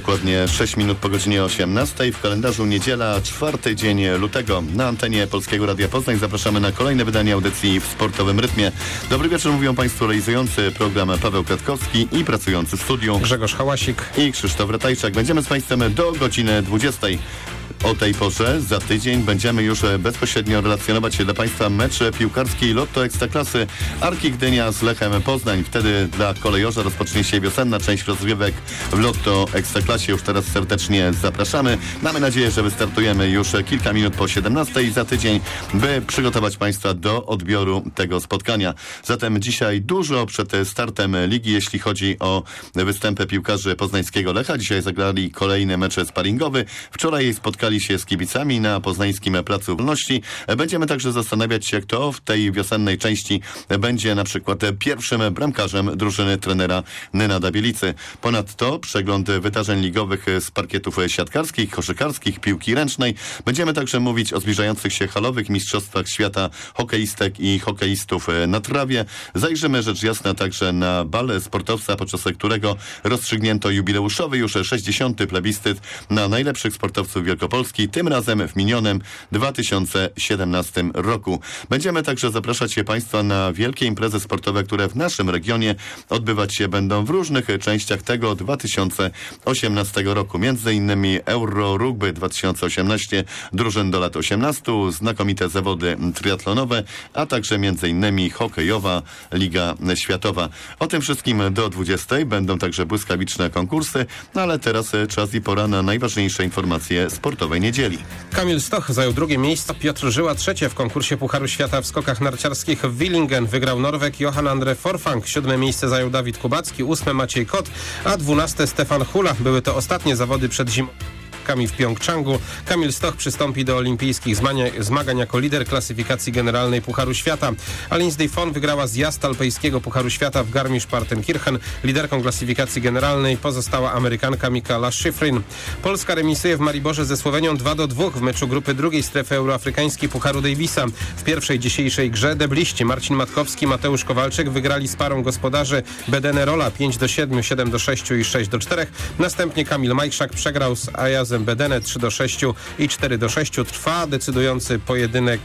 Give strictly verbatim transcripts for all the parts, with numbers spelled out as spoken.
dokładnie sześć minut po godzinie osiemnastej. W kalendarzu niedziela, czwarty dzień lutego. Na antenie Polskiego Radia Poznań zapraszamy na kolejne wydanie audycji w sportowym rytmie. Dobry wieczór, mówią Państwu realizujący program Paweł Kwiatkowski i pracujący w studiu Grzegorz Hałasik i Krzysztof Ratajczak. Będziemy z Państwem do godziny dwudziestej. O tej porze za tydzień będziemy już bezpośrednio relacjonować dla Państwa mecz piłkarski Lotto Ekstraklasy Arki Gdynia z Lechem Poznań. Wtedy dla kolejorza rozpocznie się wiosenna część rozgrywek w Lotto Ekstraklasie. Już teraz serdecznie zapraszamy. Mamy nadzieję, że wystartujemy już kilka minut po siedemnastej za tydzień, by przygotować Państwa do odbioru tego spotkania. Zatem dzisiaj dużo przed startem ligi, jeśli chodzi o występy piłkarzy poznańskiego Lecha. Dzisiaj zagrali kolejny mecz sparingowy. Wczoraj spotkali się z kibicami na poznańskim Placu Wolności. Będziemy także zastanawiać się, kto w tej wiosennej części będzie na przykład pierwszym bramkarzem drużyny trenera Nenada Bielicy. Ponadto przegląd wydarzeń ligowych z parkietów siatkarskich, koszykarskich, piłki ręcznej. Będziemy także mówić o zbliżających się halowych mistrzostwach świata hokeistek i hokeistów na trawie. Zajrzymy rzecz jasna także na bal sportowca, podczas którego rozstrzygnięto jubileuszowy już sześćdziesiąty plebiscyt na najlepszych sportowców Wielkopolski, tym razem w minionym dwa tysiące siedemnastym roku. Będziemy także zapraszać się Państwa na wielkie imprezy sportowe, które w naszym regionie odbywać się będą w różnych częściach tego dwa tysiące osiemnastego roku. Między innymi Euro Rugby dwa tysiące osiemnaście, drużyn do lat osiemnastu, znakomite zawody triatlonowe, a także między innymi hokejowa Liga Światowa. O tym wszystkim do dwudziestej będą także błyskawiczne konkursy, no ale teraz czas i pora na najważniejsze informacje sportowej niedzieli. Kamil Stoch zajął drugie miejsce, Piotr Żyła trzecie w konkursie Pucharu Świata w skokach narciarskich w Willingen. Wygrał Norweg Johan Andre Forfang. Siódme miejsce zajął Dawid Kubacki, ósme Maciej Kot, a dwunaste Stefan Hula. Były to ostatnie zawody przed zimą w Pjongczangu. Kamil Stoch przystąpi do olimpijskich zmagań jako lider klasyfikacji generalnej Pucharu Świata. A Lindsey Vonn wygrała zjazd alpejskiego Pucharu Świata w Garmisch-Partenkirchen. Liderką klasyfikacji generalnej pozostała Amerykanka Mikaela Shiffrin. Polska remisuje w Mariborze ze Słowenią dwa do dwóch w meczu grupy drugiej strefy euroafrykańskiej Pucharu Davisa. W pierwszej dzisiejszej grze debliści Marcin Matkowski, Mateusz Kowalczyk wygrali z parą gospodarzy Bedene Rola pięć do siedmiu, siedem do sześciu i sześć do czterech. Następnie Kamil Majszak przegrał z Ayazem Bedene trzy do sześciu i cztery do sześciu. Trwa decydujący pojedynek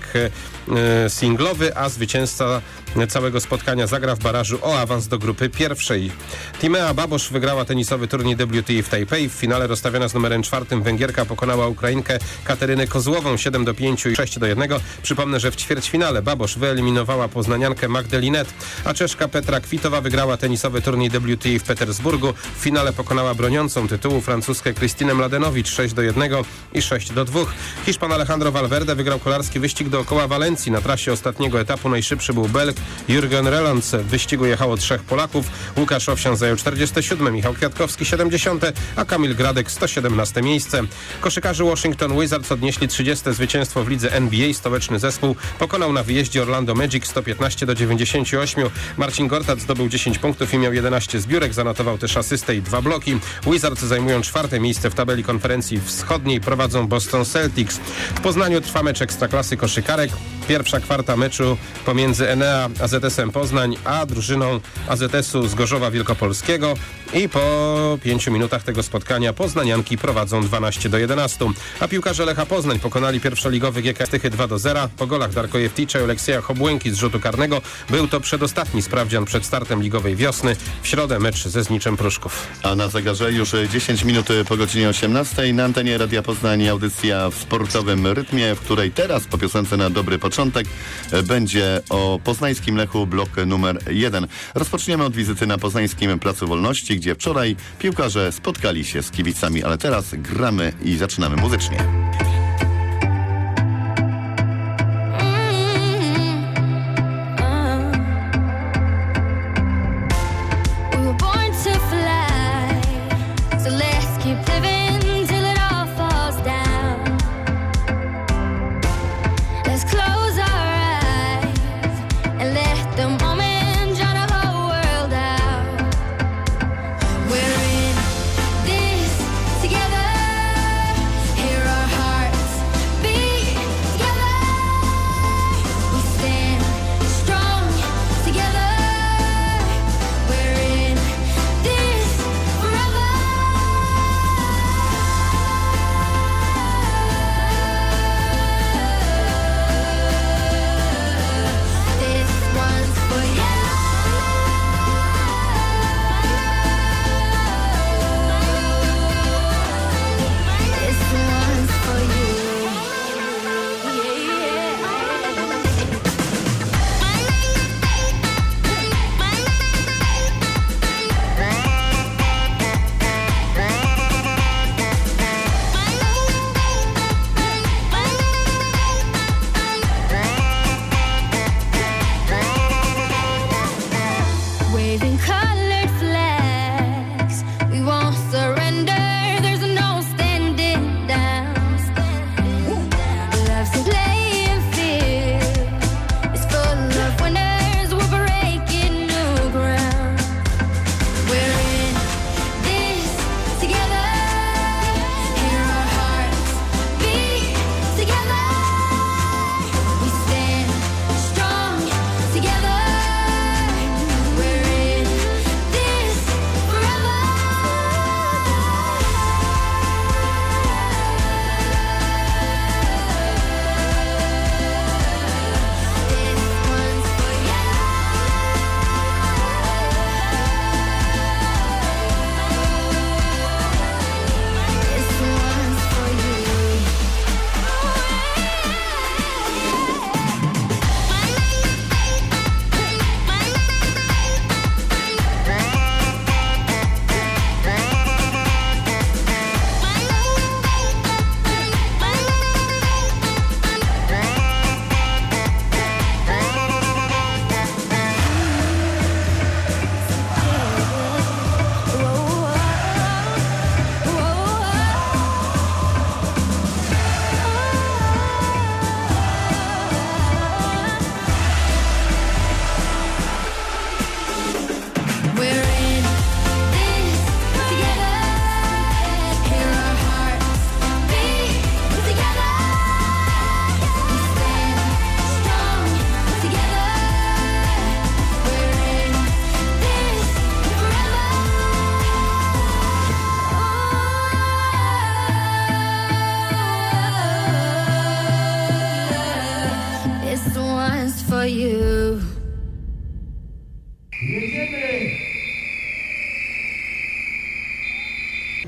e, singlowy, a zwycięzca całego spotkania zagra w barażu o awans do grupy pierwszej. Timea Babosz wygrała tenisowy turniej W T A w Tajpej. W finale rozstawiona z numerem czwartym Węgierka pokonała Ukrainkę Katerynę Kozłową siedem do pięciu i sześć do jednego. Przypomnę, że w ćwierćfinale Babosz wyeliminowała poznaniankę Magdalinet, a Czeszka Petra Kwitowa wygrała tenisowy turniej W T A w Petersburgu. W finale pokonała broniącą tytułu francuskę Krystynę Mladenowicz sześć do jednego i sześć do dwóch. Hiszpan Alejandro Valverde wygrał kolarski wyścig dookoła Walencji. Na trasie ostatniego etapu najszybszy był Belg Jürgen Relands. W wyścigu jechało trzech Polaków. Łukasz Owsian zajął czterdzieste siódme, Michał Kwiatkowski siedemdziesiąte, a Kamil Gradek sto siedemnaste miejsce. Koszykarze Washington Wizards odnieśli trzydzieste zwycięstwo w lidze N B A. Stołeczny zespół pokonał na wyjeździe Orlando Magic sto piętnaście do dziewięćdziesięciu ośmiu. Marcin Gortat zdobył dziesięć punktów i miał jedenaście zbiórek. Zanotował też asystę i dwa bloki. Wizards zajmują czwarte miejsce w tabeli konferencji wschodniej, prowadzą Boston Celtics. W Poznaniu trwa mecz Ekstraklasy koszykarek. Pierwsza kwarta meczu pomiędzy Enea A Z S-em Poznań a drużyną A Z S-u z Gorzowa Wielkopolskiego i po pięciu minutach tego spotkania poznanianki prowadzą dwanaście do jedenastu. A piłkarze Lecha Poznań pokonali pierwszoligowy G K Stychy dwa do zera. Po golach Darko Jewticza i Oleksija Chobłęki z rzutu karnego był to przedostatni sprawdzian przed startem ligowej wiosny. W środę mecz ze Zniczem Pruszków. A na zegarze już dziesięć minut po godzinie osiemnastej. Na antenie Radia Poznań audycja w sportowym rytmie, w której teraz po piosence na dobry początek będzie o poznańskim Lechu blok numer jeden. Rozpoczniemy od wizyty na poznańskim Placu Wolności, gdzie wczoraj piłkarze spotkali się z kibicami, ale teraz gramy i zaczynamy muzycznie. Together, here our hearts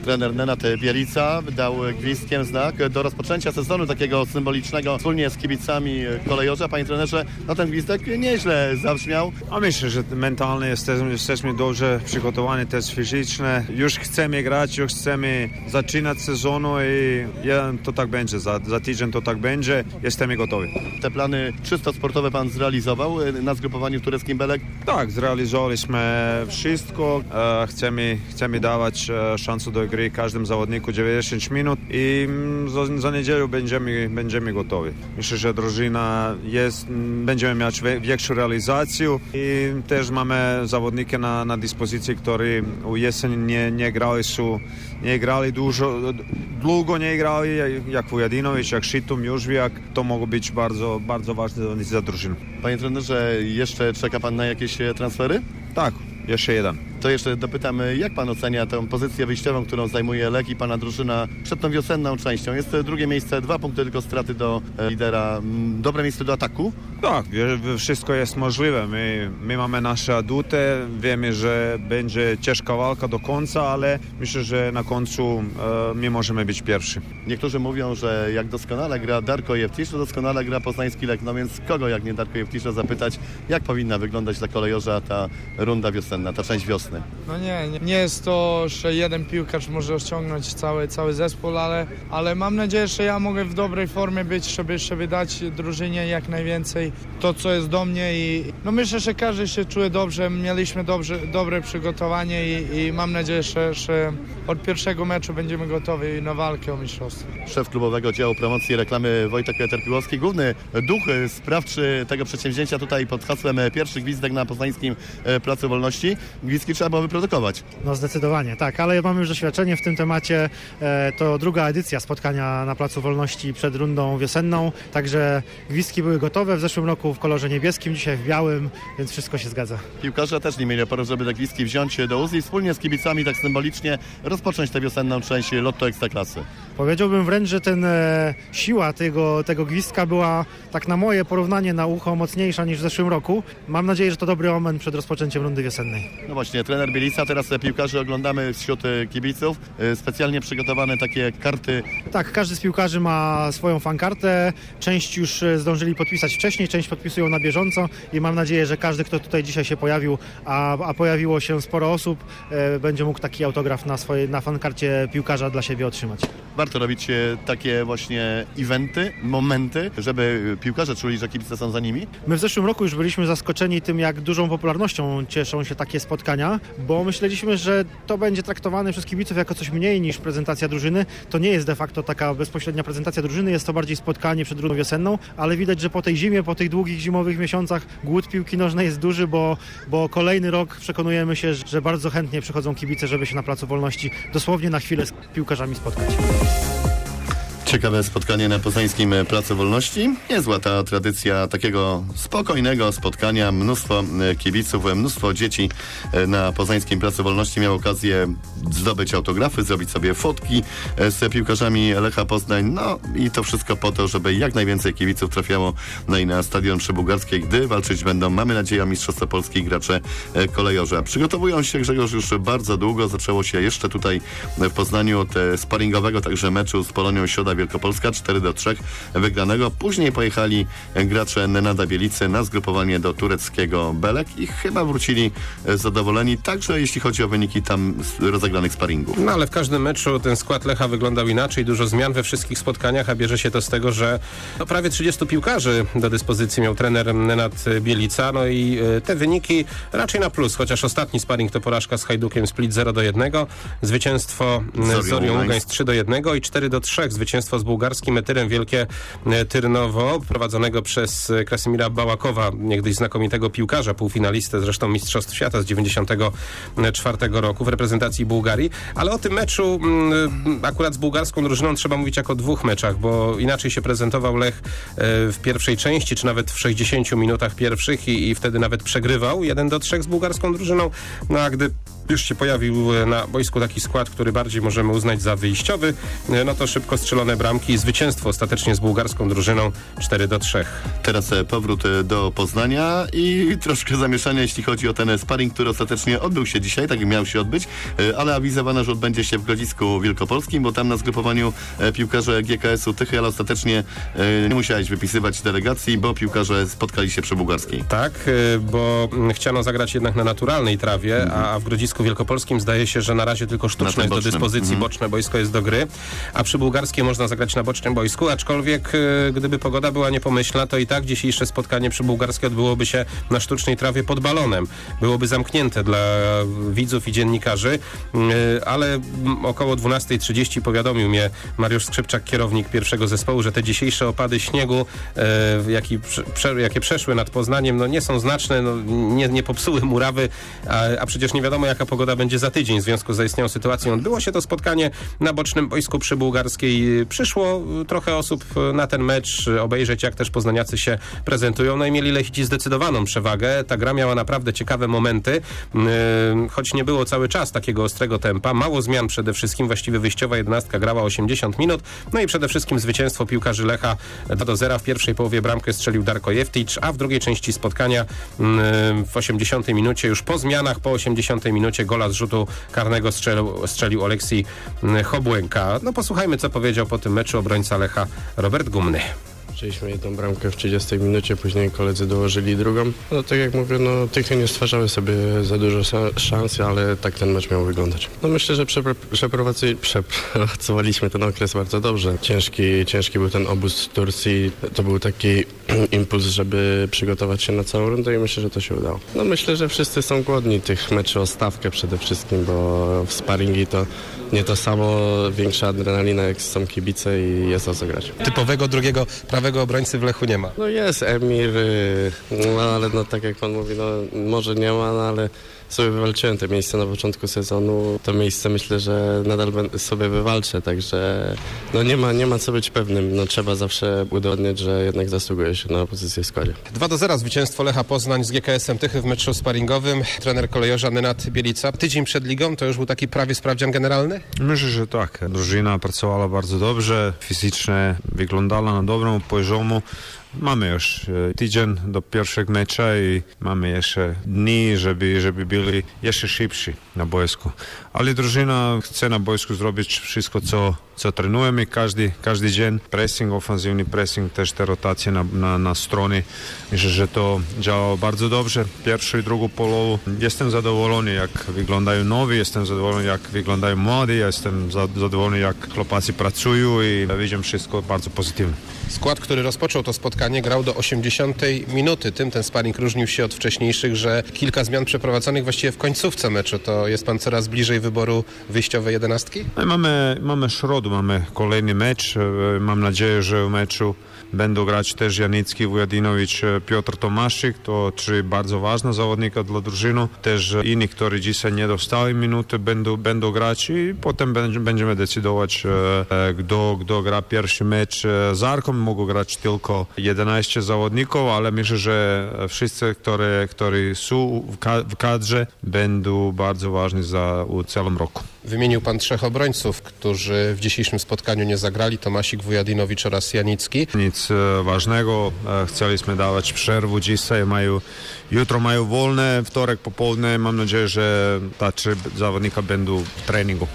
Trener Nenad Bielica dał gwizdkiem znak do rozpoczęcia sezonu takiego symbolicznego wspólnie z kibicami kolejorza. Panie trenerze, no ten gwizdek nieźle zabrzmiał. A myślę, że mentalnie jesteśmy, jesteśmy dobrze przygotowani, też fizycznie. Już chcemy grać, już chcemy zaczynać sezonu i ja, to tak będzie. Za, za tydzień to tak będzie. Jesteśmy gotowi. Te plany czysto sportowe pan zrealizował na zgrupowaniu tureckim Belek? Tak, zrealizowaliśmy wszystko. E, chcemy, chcemy dawać e, szansę do gry każdemu zawodniku dziewięćdziesiąt minut i za, za niedzielę będziemy, będziemy gotowi. Myślę, że drużyna jest, będziemy mieć większą realizację i też mamy zawodniki na, na dyspozycji, którzy u jesieni nie, nie grali, są, nie grali dużo, długo nie grali, jak Vujadinović, jak Šitum, Južvijak. To mogą być bardzo, bardzo ważne zawodnicy za drużynę. Panie trenerze, jeszcze czeka pan na jakieś transfery? Tak, jeszcze jeden. To jeszcze dopytam, jak pan ocenia tę pozycję wyjściową, którą zajmuje Lech i pana drużyna przed tą wiosenną częścią? Jest drugie miejsce, dwa punkty tylko straty do lidera. Dobre miejsce do ataku? Tak, wszystko jest możliwe. My, my mamy nasze atuty, wiemy, że będzie ciężka walka do końca, ale myślę, że na końcu e, my możemy być pierwsi. Niektórzy mówią, że jak doskonale gra Darko Jewtisz, to doskonale gra poznański Lech. No więc kogo jak nie Darko Jewtisza zapytać, jak powinna wyglądać dla kolejorza ta runda wiosenna, ta część wiosny? No nie, nie, nie jest to, że jeden piłkarz może osiągnąć cały, cały zespół, ale, ale mam nadzieję, że ja mogę w dobrej formie być, żeby, żeby dać drużynie jak najwięcej to, co jest do mnie i no myślę, że każdy się czuje dobrze, mieliśmy dobrze, dobre przygotowanie i, i mam nadzieję, że, że od pierwszego meczu będziemy gotowi na walkę o mistrzostwo. Szef klubowego działu promocji i reklamy Wojtek Terpiłowski, główny duch sprawczy tego przedsięwzięcia tutaj pod hasłem pierwszy gwizdek na Poznańskim Placu Wolności. Gwizdki trzeba było wyprodukować. No zdecydowanie, tak, ale mamy już doświadczenie w tym temacie. E, to druga edycja spotkania na Placu Wolności przed rundą wiosenną, także gwizdki były gotowe w zeszłym roku w kolorze niebieskim, dzisiaj w białym, więc wszystko się zgadza. Piłkarze też nie mieli oporu, żeby te gwizdki wziąć do ust i wspólnie z kibicami tak symbolicznie rozpocząć tę wiosenną część Lotto Ekstraklasy. Powiedziałbym wręcz, że ten e, siła tego, tego gwizdka była tak na moje porównanie na ucho mocniejsza niż w zeszłym roku. Mam nadzieję, że to dobry omen przed rozpoczęciem rundy wiosennej. No właśnie, trener Bielica, teraz piłkarzy oglądamy wśród kibiców. Specjalnie przygotowane takie karty. Tak, każdy z piłkarzy ma swoją fankartę. Część już zdążyli podpisać wcześniej, część podpisują na bieżąco i mam nadzieję, że każdy, kto tutaj dzisiaj się pojawił, a, a pojawiło się sporo osób, e, będzie mógł taki autograf na swojej, na fankarcie piłkarza dla siebie otrzymać. Warto robić takie właśnie eventy, momenty, żeby piłkarze czuli, że kibice są za nimi. My w zeszłym roku już byliśmy zaskoczeni tym, jak dużą popularnością cieszą się takie spotkania, bo myśleliśmy, że to będzie traktowane przez kibiców jako coś mniej niż prezentacja drużyny. To nie jest de facto taka bezpośrednia prezentacja drużyny, jest to bardziej spotkanie przed rundą wiosenną, ale widać, że po tej zimie, po tych długich zimowych miesiącach głód piłki nożnej jest duży, bo, bo kolejny rok przekonujemy się, że bardzo chętnie przychodzą kibice, żeby się na Placu Wolności dosłownie na chwilę z piłkarzami spotkać. Ciekawe spotkanie na Poznańskim Placu Wolności. Niezła ta tradycja takiego spokojnego spotkania. Mnóstwo kibiców, mnóstwo dzieci na Poznańskim Placu Wolności miało okazję zdobyć autografy, zrobić sobie fotki z piłkarzami Lecha Poznań. No i to wszystko po to, żeby jak najwięcej kibiców trafiało no i na stadion przy Bułgarskiej, gdy walczyć będą, mamy nadzieję, o Mistrzostwo Polski gracze kolejorza. Przygotowują się, Grzegorz, już bardzo długo. Zaczęło się jeszcze tutaj w Poznaniu od sparingowego także meczu z Polonią Środa Wielkopolska, cztery do trzech wygranego. Później pojechali gracze Nenada Bielicy na zgrupowanie do tureckiego Belek i chyba wrócili zadowoleni, także jeśli chodzi o wyniki tam rozegranych sparingów. No ale w każdym meczu ten skład Lecha wyglądał inaczej, dużo zmian we wszystkich spotkaniach, a bierze się to z tego, że no, prawie trzydziestu piłkarzy do dyspozycji miał trener Nenad Bielica, no i y, te wyniki raczej na plus, chociaż ostatni sparing to porażka z Hajdukiem Split zero do jednego, zwycięstwo z Zorią Ługańsk trzy do jednego i cztery do trzech zwycięstwo z bułgarskim Etyrem Wielkie Tyrnowo, prowadzonego przez Krasimira Bałakowa, niegdyś znakomitego piłkarza, półfinalistę zresztą Mistrzostw Świata z dziewięćdziesiątego czwartego roku w reprezentacji Bułgarii. Ale o tym meczu m, akurat z bułgarską drużyną trzeba mówić jako o dwóch meczach, bo inaczej się prezentował Lech w pierwszej części, czy nawet w sześćdziesięciu minutach pierwszych i, i wtedy nawet przegrywał jeden do trzech z bułgarską drużyną. No a gdy już się pojawił na boisku taki skład, który bardziej możemy uznać za wyjściowy, no to szybko strzelone bramki i zwycięstwo ostatecznie z bułgarską drużyną cztery do trzech. Teraz powrót do Poznania i troszkę zamieszania, jeśli chodzi o ten sparring, który ostatecznie odbył się dzisiaj, tak jak miał się odbyć, ale awizowano, że odbędzie się w Grodzisku Wielkopolskim, bo tam na zgrupowaniu piłkarze G K S u Tychy, ale ostatecznie nie musiałeś wypisywać delegacji, bo piłkarze spotkali się przy bułgarskiej. Tak, bo chciano zagrać jednak na naturalnej trawie, mhm. a w Grodzisku Wielkopolskim zdaje się, że na razie tylko sztuczne jest do dyspozycji, mhm. boczne boisko jest do gry, a przy bułgarskiej można zagrać na bocznym boisku, aczkolwiek gdyby pogoda była niepomyślna, to i tak dzisiejsze spotkanie przy bułgarskiej odbyłoby się na sztucznej trawie pod balonem. Byłoby zamknięte dla widzów i dziennikarzy, ale około dwunasta trzydzieści powiadomił mnie Mariusz Skrzypczak, kierownik pierwszego zespołu, że te dzisiejsze opady śniegu, jaki, prze, jakie przeszły nad Poznaniem, no nie są znaczne, no nie, nie popsuły murawy, a, a przecież nie wiadomo, jaka pogoda będzie za tydzień w związku z zaistniałą sytuacją. Odbyło się to spotkanie na bocznym boisku przy bułgarskiej. Przyszło trochę osób na ten mecz obejrzeć, jak też poznaniacy się prezentują. No i mieli Lechici zdecydowaną przewagę. Ta gra miała naprawdę ciekawe momenty, choć nie było cały czas takiego ostrego tempa. Mało zmian przede wszystkim. Właściwie wyjściowa jedenastka grała osiemdziesiąt minut. No i przede wszystkim zwycięstwo piłkarzy Lecha dwa do zera. W pierwszej połowie bramkę strzelił Darko Jeftić, a w drugiej części spotkania w osiemdziesiątej minucie, już po zmianach, po osiemdziesiątej minucie gola z rzutu karnego strzelił, strzelił Oleksij Chobłęka. No posłuchajmy, co powiedział po tym meczu obrońca Lecha Robert Gumny. Strzeliśmy jedną bramkę w trzydziestej minucie, później koledzy dołożyli drugą. No tak jak mówię, no Tychy nie stwarzały sobie za dużo szans, ale tak ten mecz miał wyglądać. No myślę, że przepr- przepracowaliśmy ten okres bardzo dobrze. Ciężki, ciężki był ten obóz w Turcji. To był taki impuls, żeby przygotować się na całą rundę i myślę, że to się udało. No myślę, że wszyscy są głodni tych meczy o stawkę przede wszystkim, bo w sparingi to nie to samo, większa adrenalina, jak są kibice i jest o co grać. Typowego drugiego prawego obrońcy w Lechu nie ma. No jest Emir, no ale no tak jak pan mówi, no może nie ma, no ale sobie wywalczyłem te miejsce na początku sezonu. To miejsce myślę, że nadal sobie wywalczę, także no nie ma, nie ma co być pewnym. No trzeba zawsze udowodnić, że jednak zasługuje się na pozycję w składzie. dwa do zera zwycięstwo Lecha Poznań z G K S em Tychy w meczu sparingowym. Trener kolejorza Nenad Bielica. Tydzień przed ligą to już był taki prawie sprawdzian generalny? Myślę, że tak. Drużyna pracowała bardzo dobrze, fizycznie wyglądała na dobrym poziomu. Mamy już tydzień do pierwszego mecza i mamy jeszcze dni, żeby, żeby byli jeszcze szybsi na boisku. Ale drużyna chce na boisku zrobić wszystko, co, co trenujemy każdy, każdy dzień. Pressing, ofensywny pressing, też te rotacje na, na, na stronie. Myślę, że to działa bardzo dobrze. Pierwszą i drugą połowę. Jestem zadowolony, jak wyglądają nowi, jestem zadowolony, jak wyglądają młodzi, jestem zadowolony, jak chłopacy pracują i widzę wszystko bardzo pozytywnie. Skład, który rozpoczął to spotkanie, grał do osiemdziesiątej minuty. Tym ten sparring różnił się od wcześniejszych, że kilka zmian przeprowadzonych właściwie w końcówce meczu. To jest pan coraz bliżej wyboru wyjściowej jedenastki? Mamy, mamy środę, mamy kolejny mecz. Mam nadzieję, że w meczu będą grać też Janicki, Wujadinowicz, Piotr Tomaszyk. To trzy bardzo ważne zawodnika dla drużyny. Też inni, którzy dzisiaj nie dostali minuty, będą, będą grać i potem będziemy decydować, kto, kto gra pierwszy mecz. Z Arką mogą grać tylko jedenaście zawodników, ale myślę, że wszyscy, którzy, którzy są w kadrze, będą bardzo ważni za całym roku. Wymienił pan trzech obrońców, którzy w dzisiejszym spotkaniu nie zagrali. Tomasik, Wujadinowicz oraz Janicki. Nic ważnego. Chcieliśmy dawać przerwę dzisiaj. Mają, jutro mają wolne, wtorek popołudnie. Mam nadzieję, że ta trzy zawodnika będą w treningu.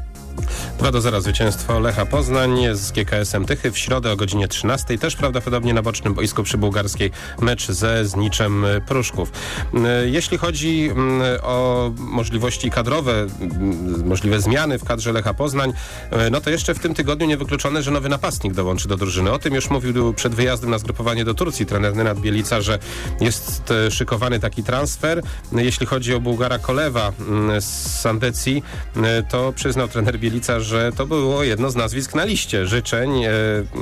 dwa do zera zwycięstwo Lecha Poznań z G K S em Tychy w środę o godzinie trzynastej. Też prawdopodobnie na bocznym boisku przy bułgarskiej mecz ze Zniczem Pruszków. Jeśli chodzi o możliwości kadrowe, możliwe zmiany w kadrze Lecha Poznań, no to jeszcze w tym tygodniu niewykluczone, że nowy napastnik dołączy do drużyny. O tym już mówił przed wyjazdem na zgrupowanie do Turcji trener Nenad Bielica, że jest szykowany taki transfer. Jeśli chodzi o Bułgara Kolewa z Sandecji, to przyznał trener Bielica, że że to było jedno z nazwisk na liście życzeń, e,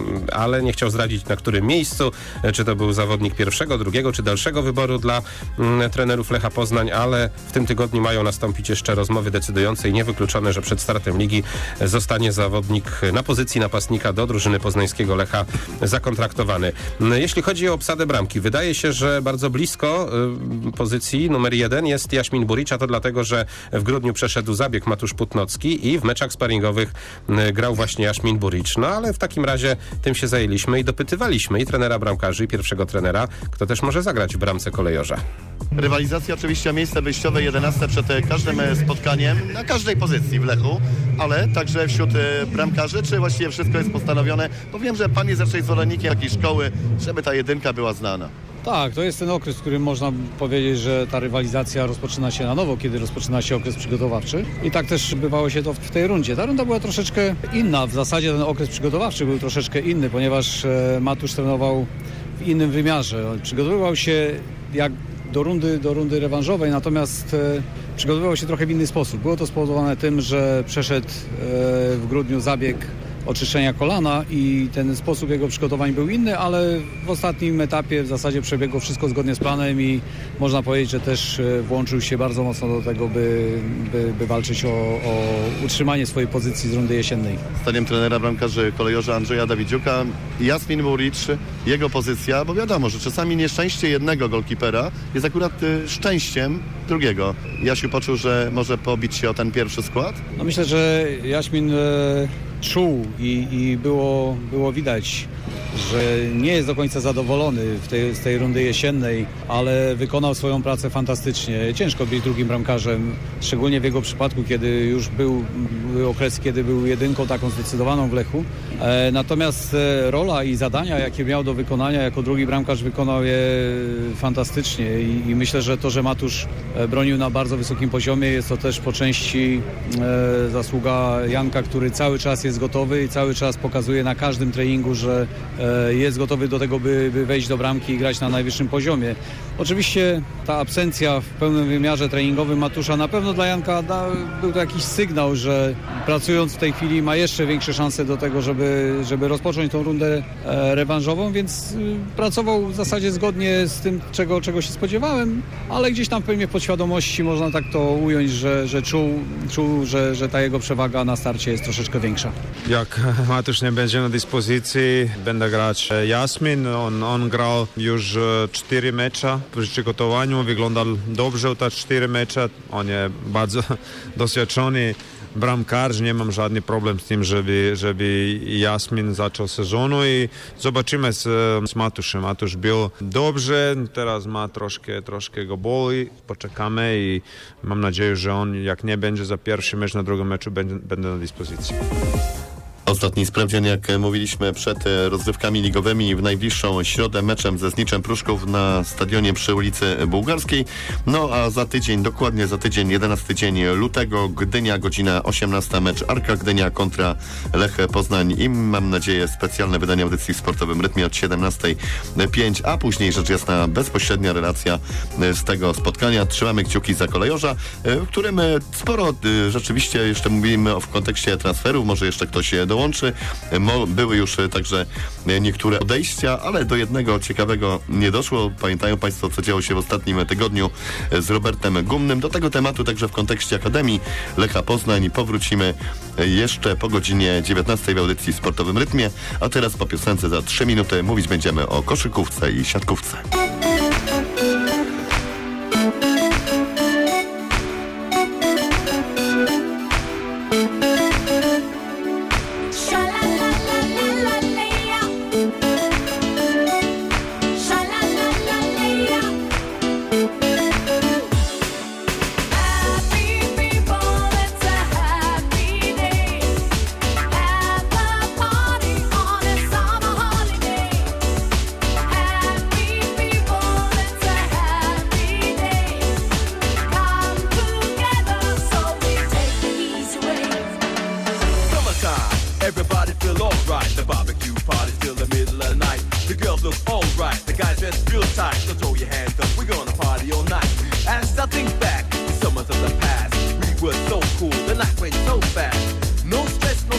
ale nie chciał zdradzić na którym miejscu, e, czy to był zawodnik pierwszego, drugiego, czy dalszego wyboru dla m, trenerów Lecha Poznań, ale w tym tygodniu mają nastąpić jeszcze rozmowy decydujące i niewykluczone, że przed startem ligi zostanie zawodnik na pozycji napastnika do drużyny poznańskiego Lecha zakontraktowany. Jeśli chodzi o obsadę bramki, wydaje się, że bardzo blisko y, pozycji numer jeden jest Jaśmin Burić, a to dlatego, że w grudniu przeszedł zabieg Matusz Putnocki i w meczach sparingowych y, grał właśnie Jaśmin Burić. No ale w takim razie tym się zajęliśmy i dopytywaliśmy i trenera bramkarzy, i pierwszego trenera, kto też może zagrać w bramce kolejorza. Rywalizacja oczywiście o miejsce wyjściowe jedenaste przed każdym spotkaniem na każdej pozycji w Lechu, ale także wśród bramkarzy, czy właściwie wszystko jest postanowione? Bo wiem, że pan jest raczej zwolennikiem takiej szkoły, żeby ta jedynka była znana. Tak, to jest ten okres, w którym można powiedzieć, że ta rywalizacja rozpoczyna się na nowo, kiedy rozpoczyna się okres przygotowawczy. I tak też bywało się to w tej rundzie. Ta runda była troszeczkę inna. W zasadzie ten okres przygotowawczy był troszeczkę inny, ponieważ Matusz trenował w innym wymiarze. Przygotowywał się jak do rundy, do rundy rewanżowej, natomiast e, przygotowywał się trochę w inny sposób. Było to spowodowane tym, że przeszedł e, w grudniu zabieg oczyszczenia kolana i ten sposób jego przygotowań był inny, ale w ostatnim etapie w zasadzie przebiegło wszystko zgodnie z planem i można powiedzieć, że też włączył się bardzo mocno do tego, by, by, by walczyć o, o utrzymanie swojej pozycji z rundy jesiennej. Zdaniem trenera bramkarzy kolejorza Andrzeja Dawidziuka, Jasmin Burić, jego pozycja, bo wiadomo, że czasami nieszczęście jednego golkipera jest akurat y, szczęściem drugiego. Jasiu poczuł, że może pobić się o ten pierwszy skład? No myślę, że Jaśmin e, czuł i, i było, było widać, że nie jest do końca zadowolony w tej, z tej rundy jesiennej, ale wykonał swoją pracę fantastycznie. Ciężko być drugim bramkarzem, szczególnie w jego przypadku, kiedy już był, były okresy, kiedy był jedynką taką zdecydowaną w Lechu. E, natomiast e, rola i zadania, jakie miał do wykonania jako drugi bramkarz, wykonał je fantastycznie i, i myślę, że to, że Matusz bronił na bardzo wysokim poziomie, jest to też po części e, zasługa Janka, który cały czas jest gotowy i cały czas pokazuje na każdym treningu, że e, jest gotowy do tego, by, by wejść do bramki i grać na najwyższym poziomie. Oczywiście ta absencja w pełnym wymiarze treningowym Matusza na pewno dla Janka da, był to jakiś sygnał, że pracując w tej chwili ma jeszcze większe szanse do tego, żeby, żeby rozpocząć tą rundę e, rewanżową, więc y, pracował w zasadzie zgodnie z tym, czego, czego się spodziewałem, ale gdzieś tam pewnie w podświadomości można tak to ująć, że, że czuł, czuł że, że ta jego przewaga na starcie jest troszeczkę większa. Jak Matusz nie będzie na dyspozycji, będę grać Jasmin. On, on grał już cztery mecze w przygotowaniu, wyglądał dobrze te cztery mecze. On jest bardzo doświadczony bramkarz, nie mam żadny problem z tym, żeby, żeby Jasmin zaczął sezonu i zobaczymy z, z Matuszem. Matusz był dobrze, teraz ma troszkę, troszkę go boli, poczekamy i mam nadzieję, że on jak nie będzie za pierwszy mecz, na drugim meczu będzie, będzie na dyspozycji. Ostatni sprawdzian, jak mówiliśmy przed rozgrywkami ligowymi, w najbliższą środę meczem ze Zniczem Pruszków na stadionie przy ulicy Bułgarskiej. No a za tydzień, dokładnie za tydzień, jedenasty dzień lutego, Gdynia, godzina osiemnasta, mecz Arka Gdynia kontra Lech Poznań i mam nadzieję specjalne wydanie audycji w sportowym rytmie od siedemnastej pięć, a później rzecz jasna bezpośrednia relacja z tego spotkania. Trzymamy kciuki za kolejorza, w którym sporo rzeczywiście jeszcze mówimy w kontekście transferów, może jeszcze ktoś dołączy. Były już także niektóre odejścia, ale do jednego ciekawego nie doszło. Pamiętają Państwo, co działo się w ostatnim tygodniu z Robertem Gumnym. Do tego tematu także w kontekście Akademii Lecha Poznań powrócimy jeszcze po godzinie dziewiętnastej w audycji w sportowym rytmie, a teraz po piosence za trzy minuty mówić będziemy o koszykówce i siatkówce. Summer of the past, we were so cool, the night went so fast. No stress, no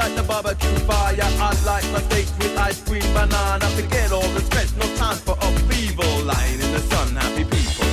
like the barbecue fire. I'd like my steak with ice cream, banana. Forget all the stress, no time for upheaval. Lying in the sun, happy people.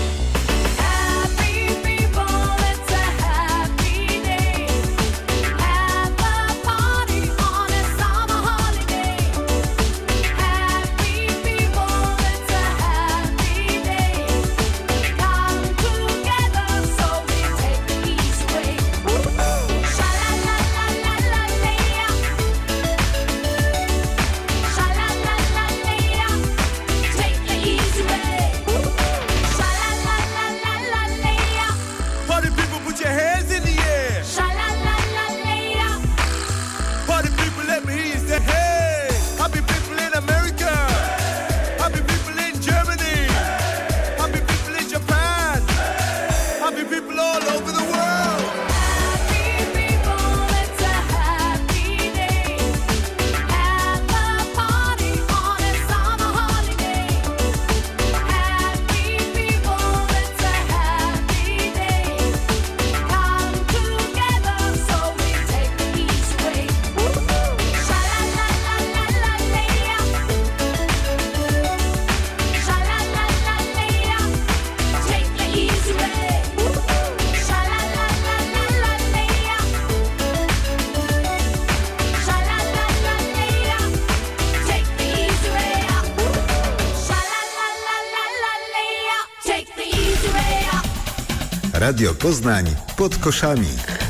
Radio Poznań pod koszami.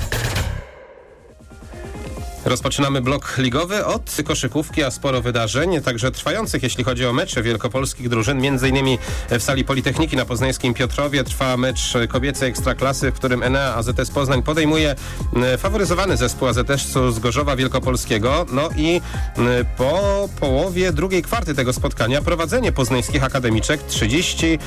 Rozpoczynamy blok ligowy od koszykówki, a sporo wydarzeń, także trwających, jeśli chodzi o mecze wielkopolskich drużyn. Między innymi w sali Politechniki na poznańskim Piotrowie trwa mecz kobiecej Ekstraklasy, w którym Enea A Z S Poznań podejmuje faworyzowany zespół A Z S-u z Gorzowa Wielkopolskiego. No i po połowie drugiej kwarty tego spotkania prowadzenie poznańskich akademiczek trzydzieści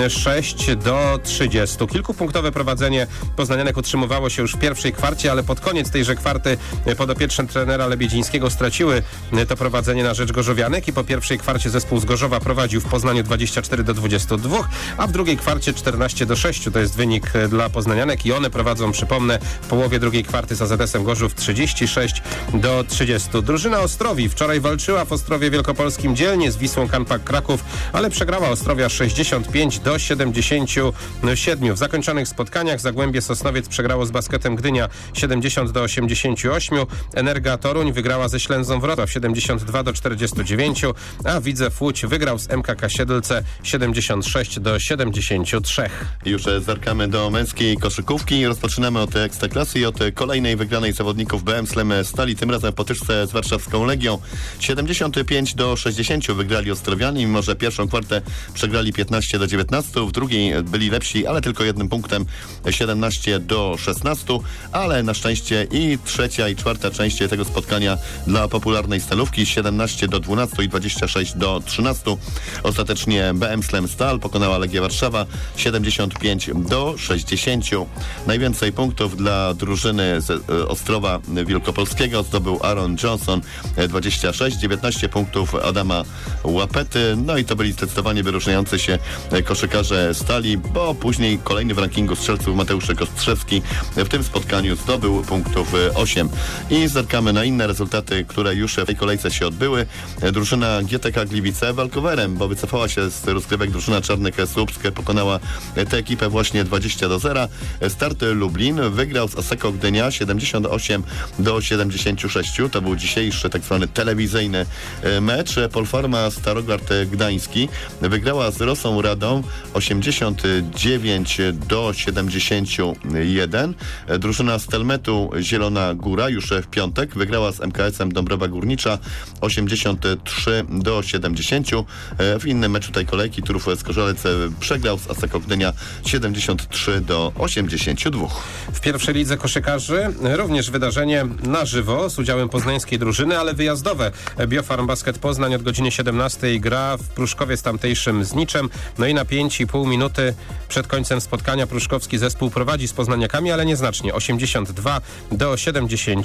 sześć do trzydziestu. Kilkupunktowe prowadzenie poznanianek utrzymywało się już w pierwszej kwarcie, ale pod koniec tejże kwarty podopieczne trenera Lebiedzińskiego straciły to prowadzenie na rzecz gorzowianek i po pierwszej kwarcie zespół z Gorzowa prowadził w Poznaniu dwadzieścia cztery do dwudziestu dwóch, a w drugiej kwarcie czternaście do sześciu. To jest wynik dla poznanianek i one prowadzą, przypomnę, w połowie drugiej kwarty z A Z S-em Gorzów trzydzieści sześć do trzydziestu. Drużyna Ostrowi wczoraj walczyła w Ostrowie Wielkopolskim dzielnie z Wisłą Kanpak Kraków, ale przegrała Ostrowia sześćdziesiąt pięć do siedemdziesięciu siedmiu. W zakończonych spotkaniach Zagłębie Sosnowiec przegrało z Basketem Gdynia siedemdziesiąt do osiemdziesięciu ośmiu. Energa Toruń wygrała ze Ślęzą Wrocław siedemdziesiąt dwa do czterdziestu dziewięciu, a Widzew Łódź wygrał z M K K Siedlce siedemdziesiąt sześć do siedemdziesięciu trzech. Już zerkamy do męskiej koszykówki. Rozpoczynamy od Ekstraklasy i od kolejnej wygranej zawodników B M Slam Stali, tym razem w potyczce z warszawską Legią. siedemdziesiąt pięć do sześćdziesięciu wygrali Ostrowianie, mimo że pierwszą kwartę przegrali piętnaście do dziewiętnastu, w drugiej byli lepsi, ale tylko jednym punktem, siedemnaście do szesnastu, ale na szczęście i trzecia i czwarta część tego spotkania dla popularnej Stalówki siedemnaście do dwunastu i dwadzieścia sześć do trzynastu. Ostatecznie B M Slam Stal pokonała Legię Warszawa siedemdziesiąt pięć do sześćdziesięciu. Najwięcej punktów dla drużyny z Ostrowa Wielkopolskiego zdobył Aaron Johnson dwadzieścia sześć, dziewiętnaście punktów Adama Łapety. No i to byli zdecydowanie wyróżniający się koszykarze Stali, bo później kolejny w rankingu strzelców Mateusz Kostrzewski w tym spotkaniu zdobył punktów osiem. I zerkamy na inne rezultaty, które już w tej kolejce się odbyły. Drużyna G T K Gliwice walkowerem, bo wycofała się z rozgrywek drużyna Czarnych Słupsk, pokonała tę ekipę właśnie dwadzieścia do zera. Start Lublin wygrał z Asseco Gdynia siedemdziesiąt osiem do siedemdziesięciu sześciu. To był dzisiejszy tak zwany telewizyjny mecz. Polfarma Starogard Gdański wygrała z Rosą Radą osiemdziesiąt dziewięć do siedemdziesięciu jeden. Drużyna Stelmetu Zielona Góra już w piątek wygrała z M K S-em Dąbrowa Górnicza osiemdziesiąt trzy do siedemdziesięciu. W innym meczu tej kolejki Turów Skorzelec przegrał z Asseco Gdynia siedemdziesiąt trzy do osiemdziesięciu dwóch. W pierwszej lidze koszykarzy również wydarzenie na żywo z udziałem poznańskiej drużyny, ale wyjazdowe. Biofarm Basket Poznań od godziny siedemnastej gra w Pruszkowie z tamtejszym Zniczem. No i na pięć i pół minuty przed końcem spotkania pruszkowski zespół prowadzi z poznaniakami, ale nieznacznie osiemdziesiąt dwa do siedemdziesięciu siedmiu.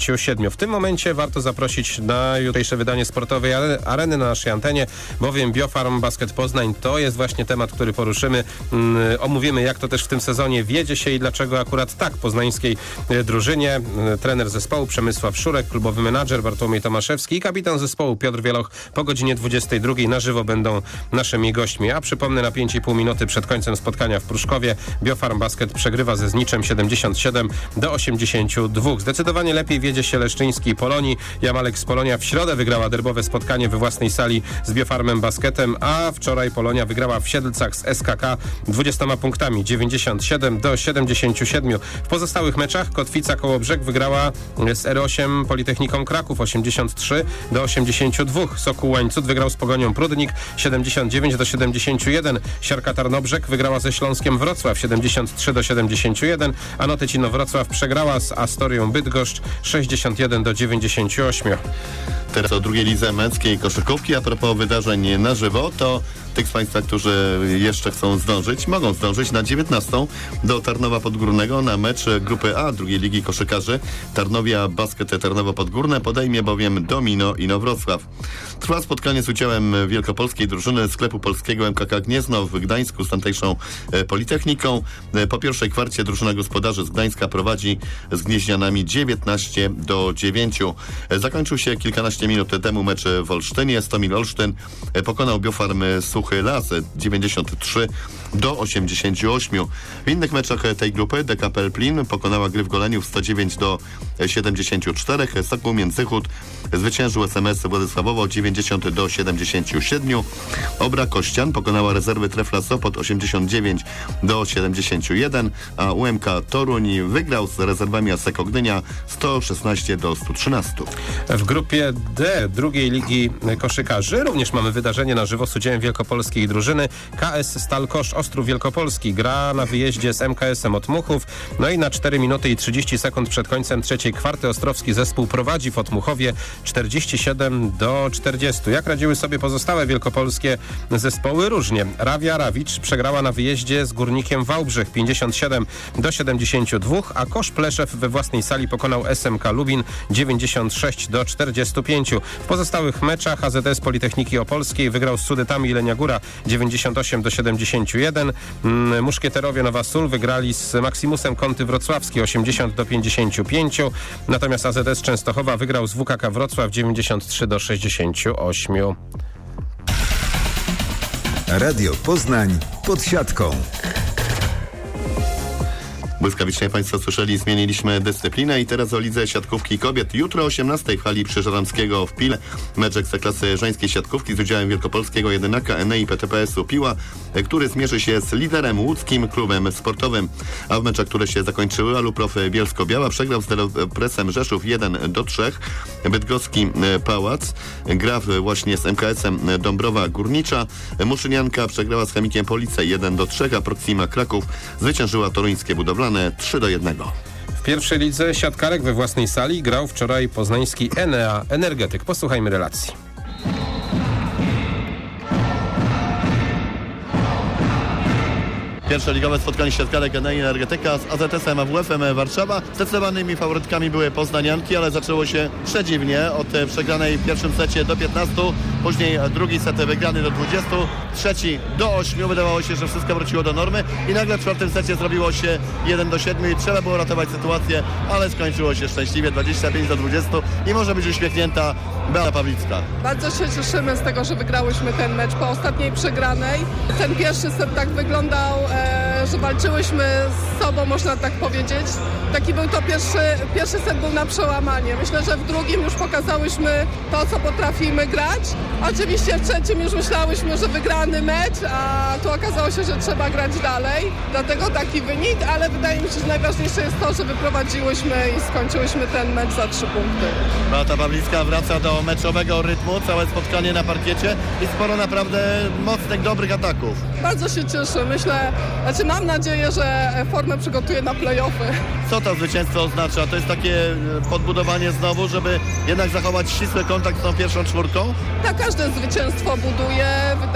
siedmiu. W tym momencie warto zaprosić na jutrzejsze wydanie sportowej areny na naszej antenie, bowiem Biofarm Basket Poznań to jest właśnie temat, który poruszymy. Mm, omówimy, jak to też w tym sezonie wiedzie się i dlaczego akurat tak poznańskiej drużynie. Trener zespołu Przemysław Szurek, klubowy menadżer Bartłomiej Tomaszewski i kapitan zespołu Piotr Wieloch po godzinie dwudziestej drugiej na żywo będą naszymi gośćmi. A przypomnę, na pięć i pół minuty przed końcem spotkania w Pruszkowie Biofarm Basket przegrywa ze Zniczem siedemdziesiąt siedem do osiemdziesięciu dwóch. Zdecydowanie lepiej wiedzie się Leszczyński i Polonii. Jamalek z Polonia w środę wygrała derbowe spotkanie we własnej sali z Biofarmem Basketem, a wczoraj Polonia wygrała w Siedlcach z S K K dwudziestoma punktami dziewięćdziesiąt siedem do siedemdziesięciu siedmiu. W pozostałych meczach Kotwica Kołobrzeg wygrała z R osiem Politechniką Kraków osiemdziesiąt trzy do osiemdziesięciu dwóch. Sokół Łańcut wygrał z Pogonią Prudnik siedemdziesiąt dziewięć do siedemdziesięciu jeden. Siarka Tarnobrzeg wygrała ze Śląskiem Wrocław siedemdziesiąt trzy do siedemdziesięciu jeden, a Notecino Wrocław przegrała z Astorią Bydgoszcz sześćdziesiąt jeden do dziewięćdziesięciu ośmiu. Teraz o drugiej lidze męskiej koszykówki. A propos wydarzeń na żywo, to tych z Państwa, którzy jeszcze chcą zdążyć, mogą zdążyć na dziewiętnastą do Tarnowa Podgórnego na mecz grupy A drugiej ligi koszykarzy. Tarnowia Basket Tarnowo Podgórne podejmie bowiem Domino Inowrocław. Trwa spotkanie z udziałem wielkopolskiej drużyny sklepu polskiego M K K Gniezno w Gdańsku z tamtejszą Politechniką. Po pierwszej kwarcie drużyna gospodarzy z Gdańska prowadzi z Gnieźnianami dziewiętnaście do dziewięciu. Zakończył się kilkanaście minut temu mecz w Olsztynie. Stomil Olsztyn pokonał Biofarm Suchy Las dziewięćdziesiąt trzy do osiemdziesięciu ośmiu. W innych meczach tej grupy D K P L Plin pokonała Gryf Goleniów sto dziewięć do siedemdziesięciu czterech. Sokół Międzychód zwyciężył S M S Władysławowo dziewięćdziesiąt do siedemdziesięciu siedmiu. Obra Kościan pokonała rezerwy Trefla Sopot osiemdziesiąt dziewięć do siedemdziesięciu jeden, a U M K Toruń wygrał z rezerwami Asseco Gdynia sto szesnaście do stu trzynastu. W grupie D drugiej ligi koszykarzy również mamy wydarzenie na żywo z udziałem wielkopolskiej drużyny. K S Stal Kosz Ostrów Wielkopolski gra na wyjeździe z M K S-em Otmuchów. No i na cztery minuty i trzydzieści sekund przed końcem trzeciej kwarty ostrowski zespół prowadzi w Otmuchowie czterdzieści siedem do czterdziestu. Jak radziły sobie pozostałe wielkopolskie zespoły? Różnie. Rawia Rawicz przegrała na wyjeździe z Górnikiem Wałbrzych pięćdziesiąt siedem do siedemdziesięciu dwóch, a Kosz Pleszew we własnej sali pokonał S M K Lubin dziewięćdziesiąt sześć do czterdziestu pięciu. W pozostałych meczach A Z S Politechniki Opolskiej wygrał z Sudetami Jelenia Góra dziewięćdziesiąt osiem do siedemdziesięciu jeden. Muszkieterowie Nowa Sól wygrali z Maximusem Kąty Wrocławski osiemdziesiąt do pięćdziesięciu pięciu. Natomiast A Z S Częstochowa wygrał z W K K Wrocław dziewięćdziesiąt trzy do sześćdziesięciu ośmiu. Radio Poznań pod siatką. Błyskawicznie Państwo słyszeli, zmieniliśmy dyscyplinę i teraz o lidze siatkówki kobiet. Jutro o osiemnastej w hali Krzyżaramskiego w Pile mecz ekstraklasy żeńskiej siatkówki z udziałem wielkopolskiego jedynaka Enei P T P S-u Piła, który zmierzy się z liderem łódzkim klubem sportowym. A w meczach, które się zakończyły, Aluprof Bielsko-Biała przegrał z Telepresem Rzeszów jeden do trzech. Bydgoski Pałac gra właśnie z M K S-em Dąbrowa Górnicza. Muszynianka przegrała z Chemikiem Police jeden do trzech, a Proxima Kraków zwyciężyła toruńskie Budowlane trzy do jednego. W pierwszej lidze siatkarek we własnej sali grał wczoraj poznański Enea Energetyk. Posłuchajmy relacji. Pierwsze ligowe spotkanie siatkarek Enei Energetyka z A Z S-em A W F-em Warszawa. Zdecydowanymi faworytkami były poznanianki, ale zaczęło się przedziwnie. Od przegranej w pierwszym secie do piętnastu, później drugi set wygrany do dwudziestu, trzeci do ośmiu. Wydawało się, że wszystko wróciło do normy i nagle w czwartym secie zrobiło się jeden do siedmiu i trzeba było ratować sytuację, ale skończyło się szczęśliwie dwadzieścia pięć do dwudziestu i może być uśmiechnięta Beata Pawlicka. Bardzo się cieszymy z tego, że wygrałyśmy ten mecz po ostatniej przegranej. Ten pierwszy set tak wyglądał, e, że walczyłyśmy z sobą, można tak powiedzieć. Taki był to pierwszy, pierwszy set był na przełamanie. Myślę, że w drugim już pokazałyśmy to, co potrafimy grać. Oczywiście w trzecim już myślałyśmy, że wygrany mecz, a tu okazało się, że trzeba grać dalej. Dlatego taki wynik, ale wydaje mi się, że najważniejsze jest to, że wyprowadziłyśmy i skończyłyśmy ten mecz za trzy punkty. Beata Pawlicka wraca do meczowego rytmu, całe spotkanie na parkiecie i sporo naprawdę mocnych, dobrych ataków. Bardzo się cieszę. Myślę, znaczy mam nadzieję, że formę przygotuje na play-offy. Co to zwycięstwo oznacza? To jest takie podbudowanie znowu, żeby jednak zachować ścisły kontakt z tą pierwszą czwórką? Tak, każde zwycięstwo buduje. Wydaje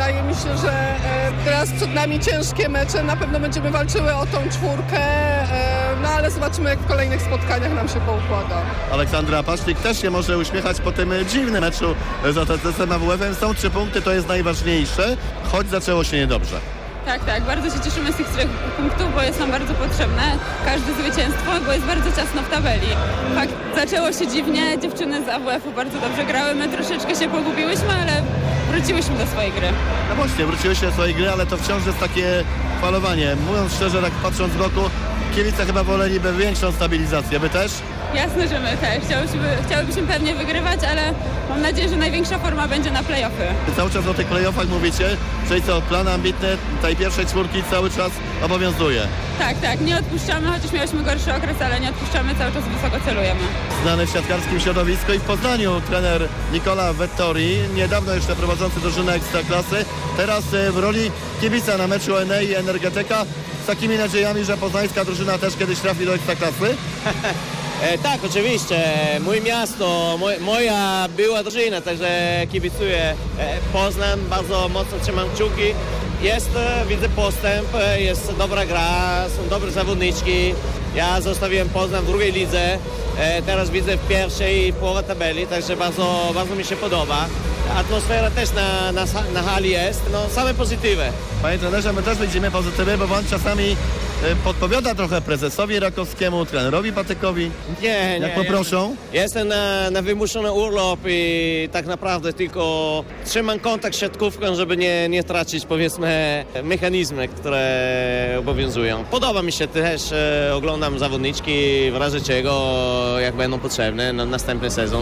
wydaje mi się, że e, teraz przed nami ciężkie mecze, na pewno będziemy walczyły o tą czwórkę, e, no ale zobaczymy, jak w kolejnych spotkaniach nam się poukłada. Aleksandra Paszlik też się może uśmiechać po tym dziwnym meczu z A Z S-em A W F-em. Są trzy punkty, to jest najważniejsze, choć zaczęło się niedobrze. Tak, tak, bardzo się cieszymy z tych trzech punktów, bo jest nam bardzo potrzebne każde zwycięstwo, bo jest bardzo ciasno w tabeli. Fakt, zaczęło się dziwnie, dziewczyny z A W F-u bardzo dobrze grały, my troszeczkę się pogubiłyśmy, ale wróciłyśmy do swojej gry. No właśnie, wróciłyście do swojej gry, ale to wciąż jest takie falowanie. Mówiąc szczerze, tak patrząc z boku, kibice chyba woleliby większą stabilizację. Wy też? Jasne, że my też. Chciałybyśmy, chciałybyśmy pewnie wygrywać, ale mam nadzieję, że największa forma będzie na play-offy. Cały czas o tych play-offach mówicie, czyli co, plan ambitny tej pierwszej czwórki cały czas obowiązuje. Tak, tak, nie odpuszczamy, chociaż miałyśmy gorszy okres, ale nie odpuszczamy, cały czas wysoko celujemy. Znany w siatkarskim środowisku i w Poznaniu trener Nicola Vettori, niedawno jeszcze prowadzący drużynę Ekstraklasy, teraz w roli kibica na meczu N A i Energetyka, z takimi nadziejami, że poznańska drużyna też kiedyś trafi do Ekstraklasy? E, tak, oczywiście. Mój miasto, moj, moja była drużyna, także kibicuję e, Poznań, bardzo mocno trzymam kciuki. Jest, e, widzę postęp, e, jest dobra gra, są dobre zawodniczki. Ja zostawiłem Poznań w drugiej lidze, e, teraz widzę w pierwszej połowie tabeli, także bardzo, bardzo mi się podoba. Atmosfera też na, na, na hali jest, no same pozytywy. Panie trenerze, my też widzimy pozytywy, bo pan czasami podpowiada trochę prezesowi Rakowskiemu, trenerowi Patykowi. Nie, nie. Jak poproszą? Jestem na, na wymuszony urlop i tak naprawdę tylko trzymam kontakt z siatkówką, żeby nie, nie tracić, powiedzmy, mechanizmy, które obowiązują. Podoba mi się też, e, oglądam zawodniczki, w razie czego, jak będą potrzebne na następny sezon.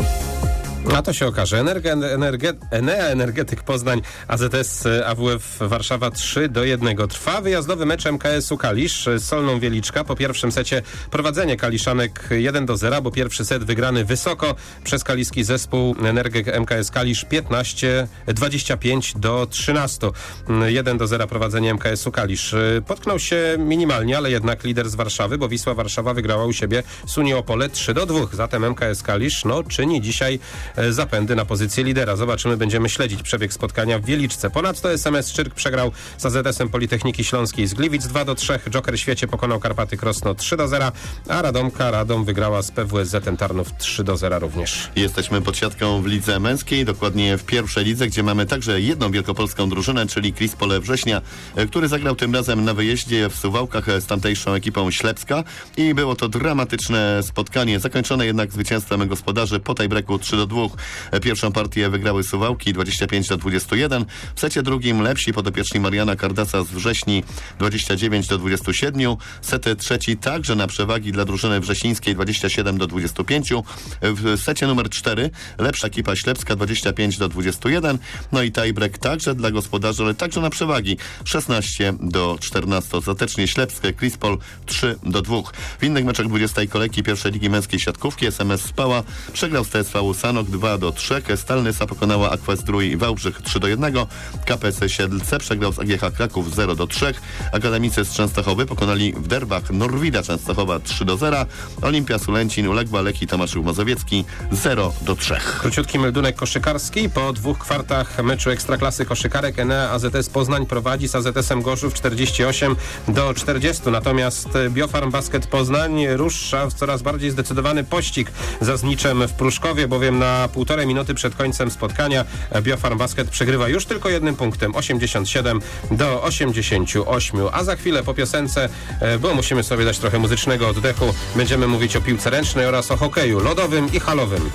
A to się okaże. Energe, energe, Enea Energetyk Poznań, A Z S A W F Warszawa trzy do jednego. Trwa wyjazdowy mecz M K S-u Kalisz z Solną Wieliczka. Po pierwszym secie prowadzenie Kaliszanek jeden do zera, bo pierwszy set wygrany wysoko przez kaliski zespół Energek M K S Kalisz piętnaście, dwadzieścia pięć do trzynastu. jeden do zera prowadzenie M K S-u Kalisz. Potknął się minimalnie, ale jednak lider z Warszawy, bo Wisła Warszawa wygrała u siebie z Unii Opole trzy do dwóch. Zatem M K S Kalisz no, czyni dzisiaj zapędy na pozycję lidera. Zobaczymy, będziemy śledzić przebieg spotkania w Wieliczce. Ponadto S M S Szczyrk przegrał z A Z S-em Politechniki Śląskiej z Gliwic dwa do trzech. Joker Świecie pokonał Karpaty Krosno trzy do zera, a Radomka Radom wygrała z P W S Z-em Tarnów trzy do zera również. Jesteśmy pod siatką w lidze męskiej, dokładnie w pierwszej lidze, gdzie mamy także jedną wielkopolską drużynę, czyli Krispole Września, który zagrał tym razem na wyjeździe w Suwałkach z tamtejszą ekipą Ślepska i było to dramatyczne spotkanie, zakończone jednak zwycięstwem gospodarzy po tiebreaku trzy do dwóch. Pierwszą partię wygrały Suwałki dwadzieścia pięć do dwudziestu jeden. W secie drugim lepsi podopieczni Mariana Kardasa z Wrześni dwadzieścia dziewięć do dwudziestu siedmiu. Set trzeci także na przewagi dla drużyny wrzesińskiej dwadzieścia siedem do dwudziestu pięciu. W secie numer cztery lepsza ekipa Ślepska dwadzieścia pięć do dwudziestu jeden. No i tiebreak także dla gospodarzy, ale także na przewagi szesnaście do czternastu. Ostatecznie Ślepskie Krispol trzy do dwóch. W innych meczach dwudziestej kolejki pierwszej ligi męskiej siatkówki S M S Spała przegrał z T S V Sanok dwa do trzech. Stalnysa pokonała Aqua Zdrój i Wałbrzych trzy do jednego. K P S Siedlce przegrał z A G H Kraków zero do trzech. Akademicy z Częstochowy pokonali w derbach Norwida Częstochowa trzy do zera. Olimpia Sulęcin uległa Lechii Tomaszów Mazowiecki zero do trzech. Króciutki meldunek koszykarski. Po dwóch kwartach meczu Ekstraklasy koszykarek Enea A Z S Poznań prowadzi z A Z S-em Gorzów czterdzieści osiem do czterdziestu. Natomiast Biofarm Basket Poznań rusza w coraz bardziej zdecydowany pościg za Zniczem w Pruszkowie, bowiem na półtorej minuty przed końcem spotkania Biofarm Basket przegrywa już tylko jednym punktem, osiemdziesiąt siedem do osiemdziesięciu ośmiu. A za chwilę po piosence, bo musimy sobie dać trochę muzycznego oddechu, będziemy mówić o piłce ręcznej oraz o hokeju lodowym i halowym.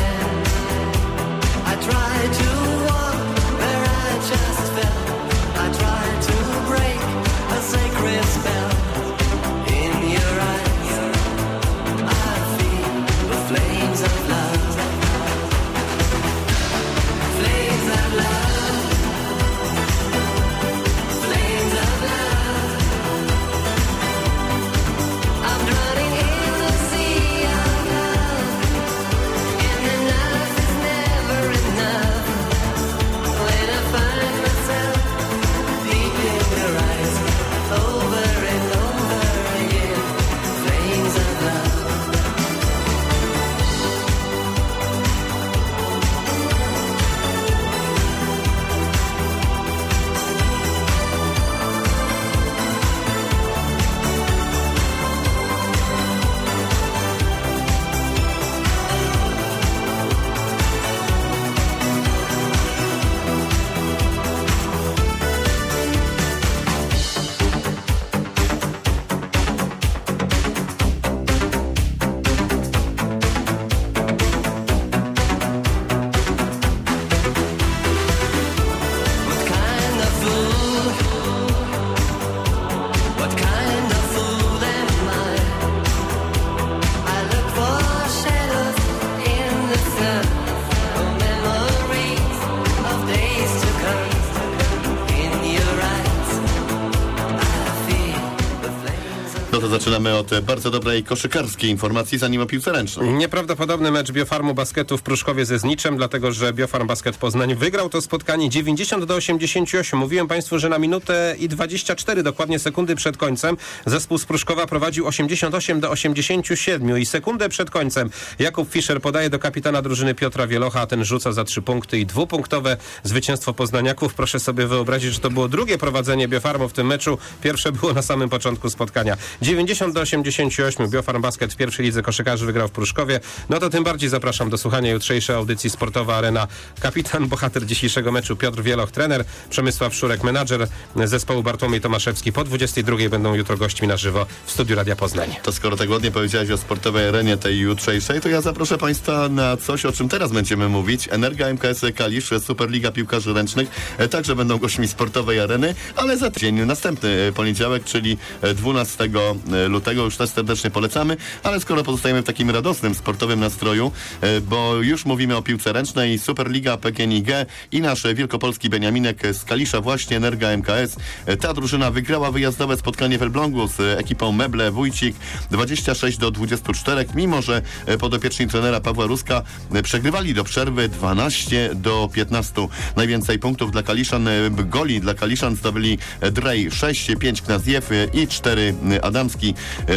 I try to walk where I just fell. I zaczynamy od bardzo dobrej koszykarskiej informacji, zanim o piłce ręcznej. Nieprawdopodobny mecz Biofarmu Basketu w Pruszkowie ze Zniczem, dlatego że Biofarm Basket Poznań wygrał to spotkanie dziewięćdziesiąt do osiemdziesięciu ośmiu. Mówiłem Państwu, że na minutę i dwadzieścia cztery dokładnie sekundy przed końcem zespół z Pruszkowa prowadził osiemdziesiąt osiem do osiemdziesięciu siedmiu i sekundę przed końcem Jakub Fischer podaje do kapitana drużyny Piotra Wielocha, a ten rzuca za trzy punkty i dwupunktowe zwycięstwo poznaniaków. Proszę sobie wyobrazić, że to było drugie prowadzenie Biofarmu w tym meczu. Pierwsze było na samym początku spotkania. dziewięćdziesiąt do osiemdziesięciu ośmiu. Biofarm Basket w pierwszej lidze koszykarzy wygrał w Pruszkowie. No to tym bardziej zapraszam do słuchania jutrzejszej audycji Sportowa Arena. Kapitan, bohater dzisiejszego meczu Piotr Wieloch, trener, Przemysław Szurek, menadżer zespołu Bartłomiej Tomaszewski. Po dwudziestej drugiej będą jutro gośćmi na żywo w studiu Radia Poznań. To skoro tak ładnie powiedziałeś o Sportowej Arenie tej jutrzejszej, to ja zaproszę Państwa na coś, o czym teraz będziemy mówić. Energa M K S Kalisz, Superliga Piłkarzy Ręcznych, także będą gośćmi Sportowej Areny, ale za tydzień, następny poniedziałek, czyli dwunastego lutego, już też serdecznie polecamy, ale skoro pozostajemy w takim radosnym, sportowym nastroju, bo już mówimy o piłce ręcznej, Superliga P G N I G i nasz wielkopolski Beniaminek z Kalisza, właśnie Energa M K S. Ta drużyna wygrała wyjazdowe spotkanie w Elblągu z ekipą Meble Wójcik dwadzieścia sześć do dwudziestu czterech, mimo że podopieczni trenera Pawła Ruska przegrywali do przerwy dwanaście do piętnastu. Najwięcej punktów dla Kaliszan, goli dla Kaliszan zdobyli Drej sześć, pięć Knazjew i cztery Adamski.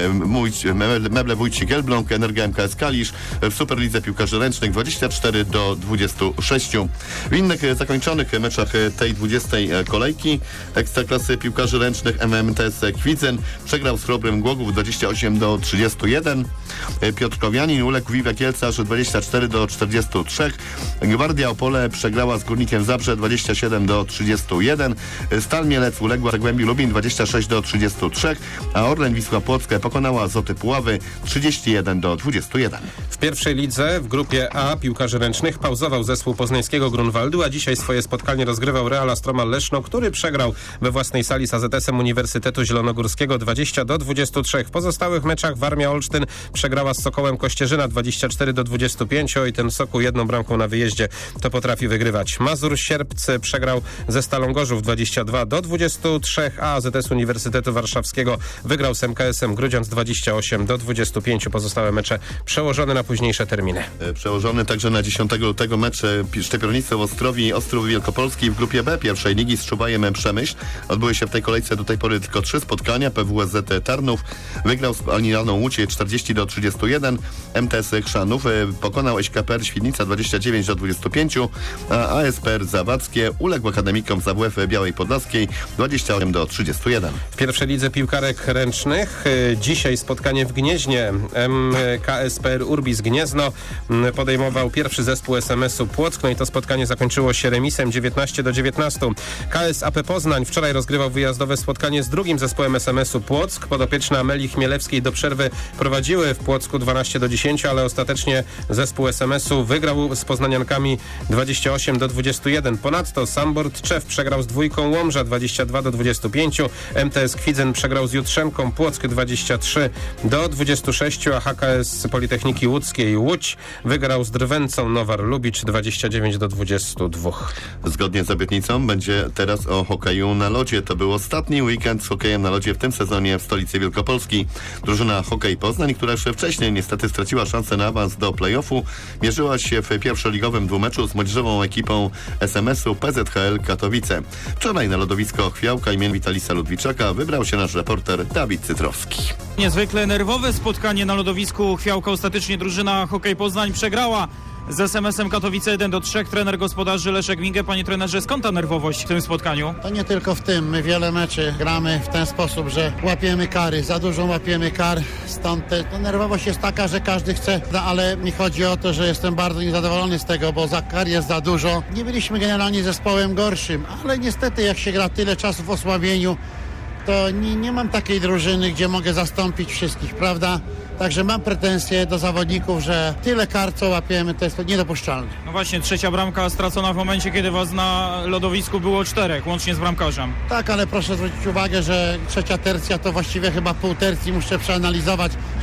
Meble Wójcik Elbląg, Energa M K S Kalisz w Superlidze Piłkarzy Ręcznych dwadzieścia cztery do dwudziestu sześciu. W innych zakończonych meczach tej dwudziestej kolejki Ekstraklasy Piłkarzy Ręcznych M M T S Kwidzyn przegrał z Chrobrym Głogów dwadzieścia osiem do trzydziestu jeden. Piotrkowianin uległ Wiwe Kielcarz dwadzieścia cztery do czterdziestu trzech. Gwardia Opole przegrała z Górnikiem Zabrze dwadzieścia siedem do trzydziestu jeden. Stal Mielec uległa Zagłębiu Lubin dwadzieścia sześć do trzydziestu trzech, a Orlen Wisła Płocka pokonała Azoty Puławy trzydzieści jeden do dwudziestu jeden. W pierwszej lidze w grupie A piłkarzy ręcznych pauzował zespół poznańskiego Grunwaldu, a dzisiaj swoje spotkanie rozgrywał Real Astromal Leszno, który przegrał we własnej sali z A Z S-em Uniwersytetu Zielonogórskiego dwadzieścia do dwudziestu trzech. W pozostałych meczach Warmia Olsztyn przegrała z Sokołem Kościerzyna dwadzieścia cztery do dwudziestu pięciu i ten Sokół jedną bramką na wyjeździe to potrafi wygrywać. Mazur Sierpcy przegrał ze Stalą Gorzów dwadzieścia dwa do dwudziestu trzech, a A Z S Uniwersytetu Warszawskiego wygrał z M K S-em Grudziądz dwadzieścia osiem do dwudziestu pięciu. Pozostałe mecze przełożone na późniejsze terminy. Przełożony także na dziesiątego lutego mecz Szczypiornicy w Ostrowi, Ostrów Wielkopolski w grupie B pierwszej ligi z Czubajem Przemyśl. Odbyły się w tej kolejce do tej pory tylko trzy spotkania. P W S Z Tarnów wygrał z Alinaną Łódź czterdzieści do trzydziestu jeden. M T S Chrzanów pokonał S K P R Świdnica dwadzieścia dziewięć do dwudziestu pięciu, a A S P R Zawadzkie uległ Akademikom z A W F Białej Podlaskiej dwadzieścia osiem do trzydziestu jeden. W pierwszej lidze piłkarek ręcznych dzisiaj spotkanie w Gnieźnie. M K S P R Urbis Gniezno podejmował pierwszy zespół S M S-u Płock, no i to spotkanie zakończyło się remisem dziewiętnaście do dziewiętnastu. K S A P Poznań wczoraj rozgrywał wyjazdowe spotkanie z drugim zespołem S M S-u Płock. Podopieczne Amelii Chmielewskiej do przerwy prowadziły w Płocku dwanaście do dziesięciu, ale ostatecznie zespół S M S-u wygrał z poznaniankami dwadzieścia osiem do dwudziestu jeden. Ponadto Sambor Tczew przegrał z dwójką Łomża dwadzieścia dwa do dwudziestu pięciu. M T S Kwidzyn przegrał z Jutrzenką Płock dwadzieścia trzy do dwudziestu sześciu, a H K S Politechniki Łódzkiej Łódź wygrał z Drwęcą Nowar Lubicz dwadzieścia dziewięć do dwudziestu dwóch. Zgodnie z obietnicą będzie teraz o hokeju na lodzie. To był ostatni weekend z hokejem na lodzie w tym sezonie w stolicy Wielkopolski. Drużyna Hokej Poznań, która jeszcze wcześniej niestety straciła szansę na awans do play-offu, mierzyła się w pierwszoligowym dwumeczu z młodzieżową ekipą S M S-u P Z H L Katowice. Wczoraj na lodowisko Chwiałka imienia Witalisa Ludwiczaka wybrał się nasz reporter Dawid Cytrowski. Niezwykle nerwowe spotkanie na lodowisku Chwiałka. Ostatecznie drużyna Hokej Poznań przegrała z S M S-em Katowice jeden do trzech. Trener gospodarzy Leszek Winge. Panie trenerze, skąd ta nerwowość w tym spotkaniu? To nie tylko w tym. My wiele meczy gramy w ten sposób, że łapiemy kary. Za dużo łapiemy kar. Stąd te, to nerwowość jest taka, że każdy chce, no, ale mi chodzi o to, że jestem bardzo niezadowolony z tego, bo za kar jest za dużo. Nie byliśmy generalnie zespołem gorszym, ale niestety jak się gra tyle czasu w osłabieniu, to nie, nie mam takiej drużyny, gdzie mogę zastąpić wszystkich, prawda? Także mam pretensje do zawodników, że tyle kar, co łapiemy, to jest niedopuszczalne. No właśnie, trzecia bramka stracona w momencie, kiedy was na lodowisku było czterech, łącznie z bramkarzem. Tak, ale proszę zwrócić uwagę, że trzecia tercja to właściwie chyba pół tercji, muszę przeanalizować,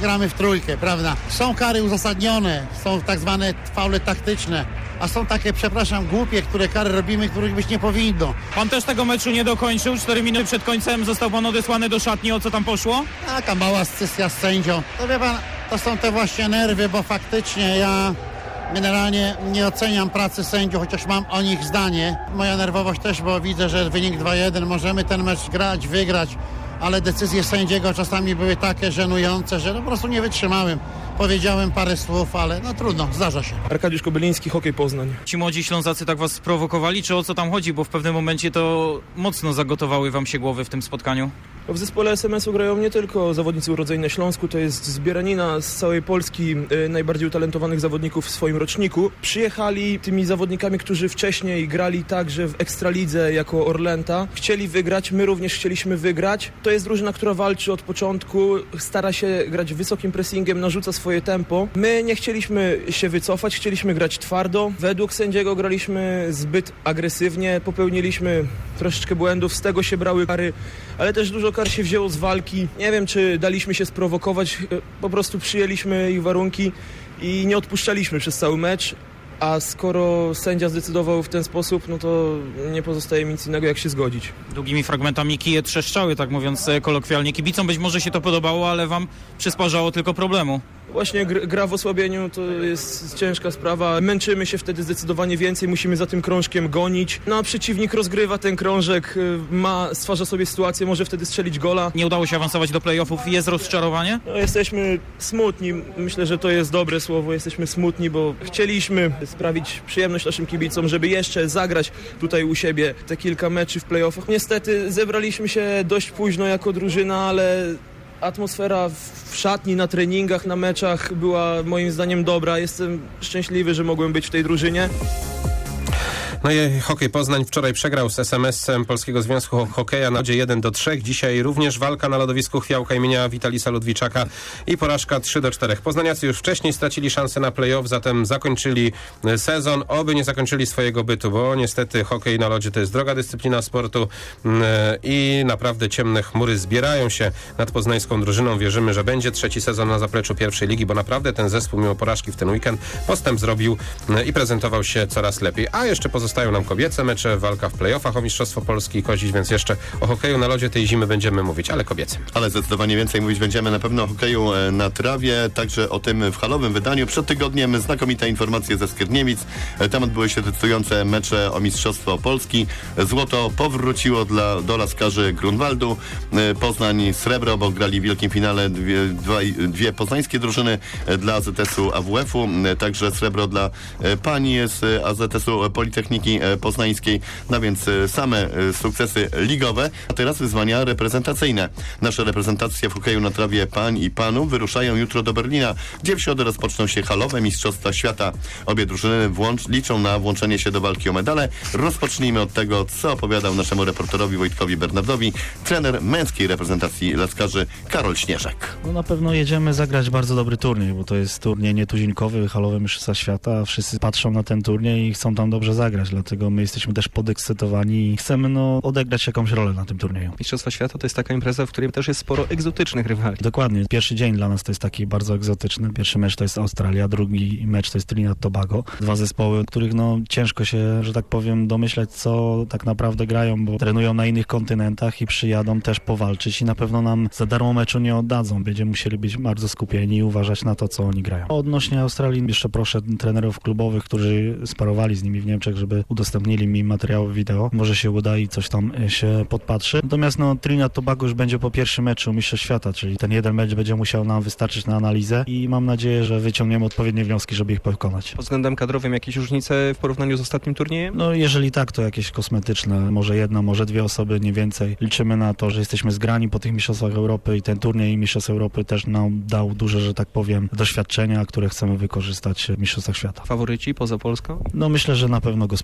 gramy w trójkę, prawda? Są kary uzasadnione, są tak zwane faule taktyczne, a są takie, przepraszam, głupie, które kary robimy, których być nie powinno. Pan też tego meczu nie dokończył. Cztery minuty przed końcem został pan odesłany do szatni. O co tam poszło? Taka mała scysja z sędzią. To wie pan, to są te właśnie nerwy, bo faktycznie ja generalnie nie oceniam pracy sędziów, chociaż mam o nich zdanie. Moja nerwowość też, bo widzę, że wynik dwa jeden, możemy ten mecz grać, wygrać, ale decyzje sędziego czasami były takie żenujące, że no po prostu nie wytrzymałem. Powiedziałem parę słów, ale no trudno, zdarza się. Arkadiusz Kobyliński, Hokej Poznań. Ci młodzi Ślązacy tak was sprowokowali, czy o co tam chodzi? Bo w pewnym momencie to mocno zagotowały wam się głowy w tym spotkaniu. W zespole es em esu grają nie tylko zawodnicy urodzeni na Śląsku, to jest zbieranina z całej Polski y, najbardziej utalentowanych zawodników w swoim roczniku. Przyjechali tymi zawodnikami, którzy wcześniej grali także w Ekstralidze jako Orlęta. Chcieli wygrać, my również chcieliśmy wygrać. To jest drużyna, która walczy od początku, stara się grać wysokim pressingiem, narzuca swoje tempo. My nie chcieliśmy się wycofać, chcieliśmy grać twardo. Według sędziego graliśmy zbyt agresywnie, popełniliśmy troszeczkę błędów, z tego się brały kary, ale też dużo kar się wzięło z walki. Nie wiem, czy daliśmy się sprowokować, po prostu przyjęliśmy ich warunki i nie odpuszczaliśmy przez cały mecz. A skoro sędzia zdecydował w ten sposób, no to nie pozostaje mi nic innego, jak się zgodzić. Długimi fragmentami kije trzeszczały, tak mówiąc kolokwialnie. Kibicom być może się to podobało, ale wam przysparzało tylko problemu. Właśnie gr- gra w osłabieniu to jest ciężka sprawa. Męczymy się wtedy zdecydowanie więcej, musimy za tym krążkiem gonić. No a przeciwnik rozgrywa ten krążek, ma, stwarza sobie sytuację, może wtedy strzelić gola. Nie udało się awansować do play-offów. Jest rozczarowanie? No, jesteśmy smutni. Myślę, że to jest dobre słowo. Jesteśmy smutni, bo chcieliśmy sprawić przyjemność naszym kibicom, żeby jeszcze zagrać tutaj u siebie te kilka meczy w play-offach. Niestety zebraliśmy się dość późno jako drużyna, ale atmosfera w szatni, na treningach, na meczach była moim zdaniem dobra. Jestem szczęśliwy, że mogłem być w tej drużynie. No i Hokej Poznań wczoraj przegrał z es em esem Polskiego Związku Hokeja na razie jeden do trzech. Dzisiaj również walka na lodowisku Chwiałka imienia Witalisa Ludwiczaka i porażka trzy do czterech. Poznaniacy już wcześniej stracili szansę na play-off, zatem zakończyli sezon. Oby nie zakończyli swojego bytu, bo niestety hokej na lodzie to jest droga dyscyplina sportu i naprawdę ciemne chmury zbierają się nad poznańską drużyną. Wierzymy, że będzie trzeci sezon na zapleczu pierwszej ligi, bo naprawdę ten zespół mimo porażki w ten weekend postęp zrobił i prezentował się coraz lepiej. A jeszcze pozostaje Zostają nam kobiece mecze, walka w play-offach o Mistrzostwo Polski i Kozić, więc jeszcze o hokeju na lodzie tej zimy będziemy mówić, ale kobiecym. Ale zdecydowanie więcej mówić będziemy na pewno o hokeju na trawie, także o tym w halowym wydaniu. Przed tygodniem znakomite informacje ze Skierniewic. Tam odbyły się decydujące mecze o Mistrzostwo Polski. Złoto powróciło dla, do laskarzy Grunwaldu. Poznań srebro, bo grali w wielkim finale dwie, dwa, dwie poznańskie drużyny dla a zet esu a w efu. Także srebro dla pań z a zet esu Politechniki Poznańskiej, no więc same sukcesy ligowe, a teraz wyzwania reprezentacyjne. Nasze reprezentacje w hokeju na trawie pań i panów wyruszają jutro do Berlina, gdzie w środę rozpoczną się halowe Mistrzostwa Świata. Obie drużyny włącz, liczą na włączenie się do walki o medale. Rozpocznijmy od tego, co opowiadał naszemu reporterowi Wojtkowi Bernardowi trener męskiej reprezentacji laskarzy Karol Śnieżek. No na pewno jedziemy zagrać bardzo dobry turniej, bo to jest turniej nietuzinkowy, halowe Mistrzostwa Świata. Wszyscy patrzą na ten turniej i chcą tam dobrze zagrać. Dlatego my jesteśmy też podekscytowani i chcemy no, odegrać jakąś rolę na tym turnieju. Mistrzostwa Świata to jest taka impreza, w której też jest sporo egzotycznych rywali. Dokładnie. Pierwszy dzień dla nas to jest taki bardzo egzotyczny. Pierwszy mecz to jest Australia, drugi mecz to jest Trinidad Tobago. Dwa zespoły, których no ciężko się, że tak powiem, domyśleć, co tak naprawdę grają, bo trenują na innych kontynentach i przyjadą też powalczyć i na pewno nam za darmo meczu nie oddadzą. Będziemy musieli być bardzo skupieni i uważać na to, co oni grają. Odnośnie Australii jeszcze proszę trenerów klubowych, którzy sparowali z nimi w Niemczech, żeby udostępnili mi materiały wideo. Może się uda i coś tam się podpatrzy. Natomiast no Trinidad Tobago już będzie po pierwszym meczu Mistrzostw Świata, czyli ten jeden mecz będzie musiał nam wystarczyć na analizę i mam nadzieję, że wyciągniemy odpowiednie wnioski, żeby ich pokonać. Pod względem kadrowym jakieś różnice w porównaniu z ostatnim turniejem? No jeżeli tak, to jakieś kosmetyczne. Może jedna, może dwie osoby, nie więcej. Liczymy na to, że jesteśmy zgrani po tych Mistrzostwach Europy i ten turniej Mistrzostw Europy też nam dał duże, że tak powiem, doświadczenia, które chcemy wykorzystać w Mistrzostwach Świata. Faworyci poza Polską? No myślę, że na pewno Gospodarstwo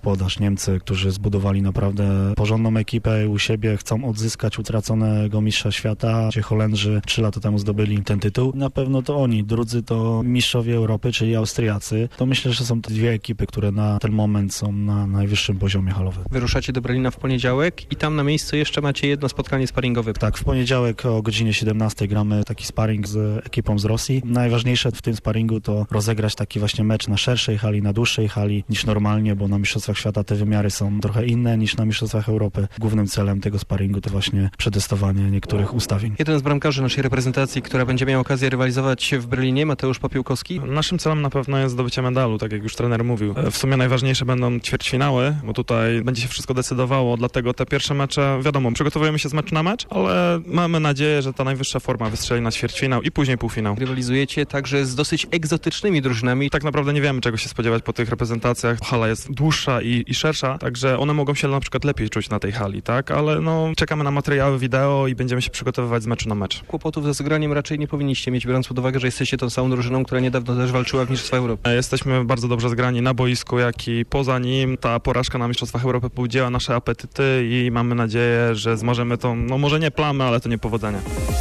gospodarz, Niemcy, którzy zbudowali naprawdę porządną ekipę u siebie, chcą odzyskać utraconego mistrza świata, gdzie Holendrzy trzy lata temu zdobyli ten tytuł. Na pewno to oni, drudzy to mistrzowie Europy, czyli Austriacy. To myślę, że są te dwie ekipy, które na ten moment są na najwyższym poziomie halowym. Wyruszacie do Berlina w poniedziałek i tam na miejscu jeszcze macie jedno spotkanie sparingowe. Tak, w poniedziałek o godzinie siedemnastej gramy taki sparring z ekipą z Rosji. Najważniejsze w tym sparingu to rozegrać taki właśnie mecz na szerszej hali, na dłuższej hali niż normalnie, bo na Mistrzostwach Świata te wymiary są trochę inne niż na Mistrzostwach Europy. Głównym celem tego sparingu to właśnie przetestowanie niektórych ustawień. Jeden z bramkarzy naszej reprezentacji, która będzie miała okazję rywalizować w Berlinie, Mateusz Popiłkowski. Naszym celem na pewno jest zdobycie medalu, tak jak już trener mówił. W sumie najważniejsze będą ćwierćfinały, bo tutaj będzie się wszystko decydowało, dlatego te pierwsze mecze, wiadomo, przygotowujemy się z meczu na mecz, ale mamy nadzieję, że ta najwyższa forma wystrzeli na ćwierćfinał i później półfinał. Rywalizujecie także z dosyć egzotycznymi drużynami. Tak naprawdę nie wiemy, czego się spodziewać po tych reprezentacjach. Hala jest dłuższa i, i szersza, także one mogą się na przykład lepiej czuć na tej hali, tak? Ale no, czekamy na materiały wideo i będziemy się przygotowywać z meczu na mecz. Kłopotów ze zgraniem raczej nie powinniście mieć, biorąc pod uwagę, że jesteście tą samą drużyną, która niedawno też walczyła w Mistrzostwach Europy. Jesteśmy bardzo dobrze zgrani na boisku, jak i poza nim. Ta porażka na Mistrzostwach Europy pobudziła nasze apetyty i mamy nadzieję, że zможemy tą, no może nie plamę, ale to niepowodzenie.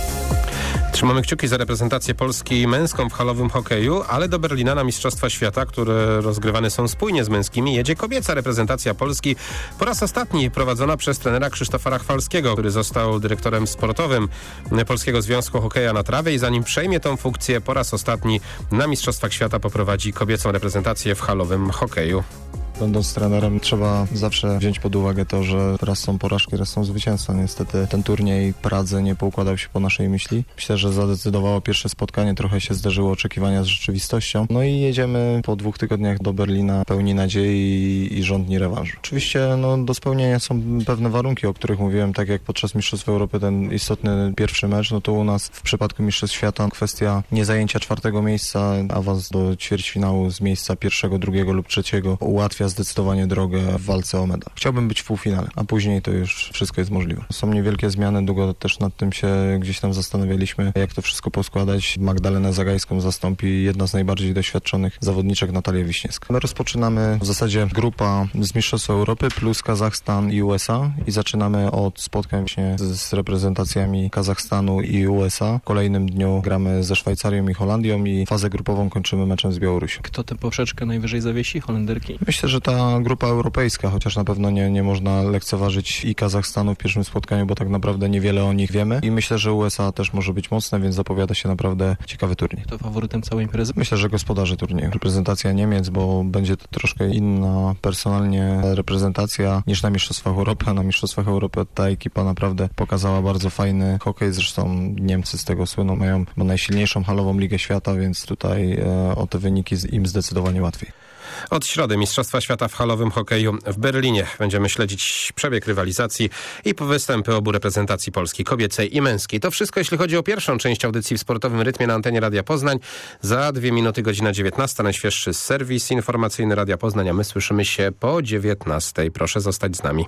Trzymamy kciuki za reprezentację Polski męską w halowym hokeju, ale do Berlina na Mistrzostwa Świata, które rozgrywane są spójnie z męskimi, jedzie kobieca reprezentacja Polski. Po raz ostatni prowadzona przez trenera Krzysztofa Rachwalskiego, który został dyrektorem sportowym Polskiego Związku Hokeja na Trawie i zanim przejmie tą funkcję, po raz ostatni na Mistrzostwach Świata poprowadzi kobiecą reprezentację w halowym hokeju. Będąc trenerem trzeba zawsze wziąć pod uwagę to, że raz są porażki, raz są zwycięstwa. Niestety ten turniej Pradze nie poukładał się po naszej myśli. Myślę, że zadecydowało pierwsze spotkanie, trochę się zderzyło oczekiwania z rzeczywistością. No i jedziemy po dwóch tygodniach do Berlina pełni nadziei i żądni rewanżu. Oczywiście no, do spełnienia są pewne warunki, o których mówiłem, tak jak podczas Mistrzostw Europy ten istotny pierwszy mecz, no to u nas w przypadku Mistrzostw Świata kwestia niezajęcia czwartego miejsca, awans do ćwierćfinału z miejsca pierwszego, drugiego lub trzeciego ułatwia zdecydowanie drogę w walce o medal. Chciałbym być w półfinale, a później to już wszystko jest możliwe. Są niewielkie zmiany, długo też nad tym się gdzieś tam zastanawialiśmy, jak to wszystko poskładać. Magdalenę Zagajską zastąpi jedna z najbardziej doświadczonych zawodniczek, Natalia Wiśniewska. My rozpoczynamy w zasadzie grupa z Mistrzostw Europy plus Kazachstan i U S A i zaczynamy od spotkań właśnie z, z reprezentacjami Kazachstanu i U S A. W kolejnym dniu gramy ze Szwajcarią i Holandią i fazę grupową kończymy meczem z Białorusią. Kto tę poprzeczkę najwyżej zawiesi? Holenderki? Myślę, że ta grupa europejska, chociaż na pewno nie, nie można lekceważyć i Kazachstanu w pierwszym spotkaniu, bo tak naprawdę niewiele o nich wiemy i myślę, że U S A też może być mocne, więc zapowiada się naprawdę ciekawy turniej. Kto faworytem całej imprezy? Myślę, że gospodarze turnieju. Reprezentacja Niemiec, bo będzie to troszkę inna personalnie reprezentacja niż na Mistrzostwach Europy, a na Mistrzostwach Europy ta ekipa naprawdę pokazała bardzo fajny hokej, zresztą Niemcy z tego słyną, mają najsilniejszą halową ligę świata, więc tutaj e, o te wyniki im zdecydowanie łatwiej. Od środy Mistrzostwa Świata w halowym hokeju w Berlinie. Będziemy śledzić przebieg rywalizacji i występy obu reprezentacji Polski, kobiecej i męskiej. To wszystko, jeśli chodzi o pierwszą część audycji w sportowym rytmie na antenie Radia Poznań. Za dwie minuty, godzina dziewiętnasta, najświeższy serwis informacyjny Radia Poznań, a my słyszymy się po dziewiętnastej. Proszę zostać z nami.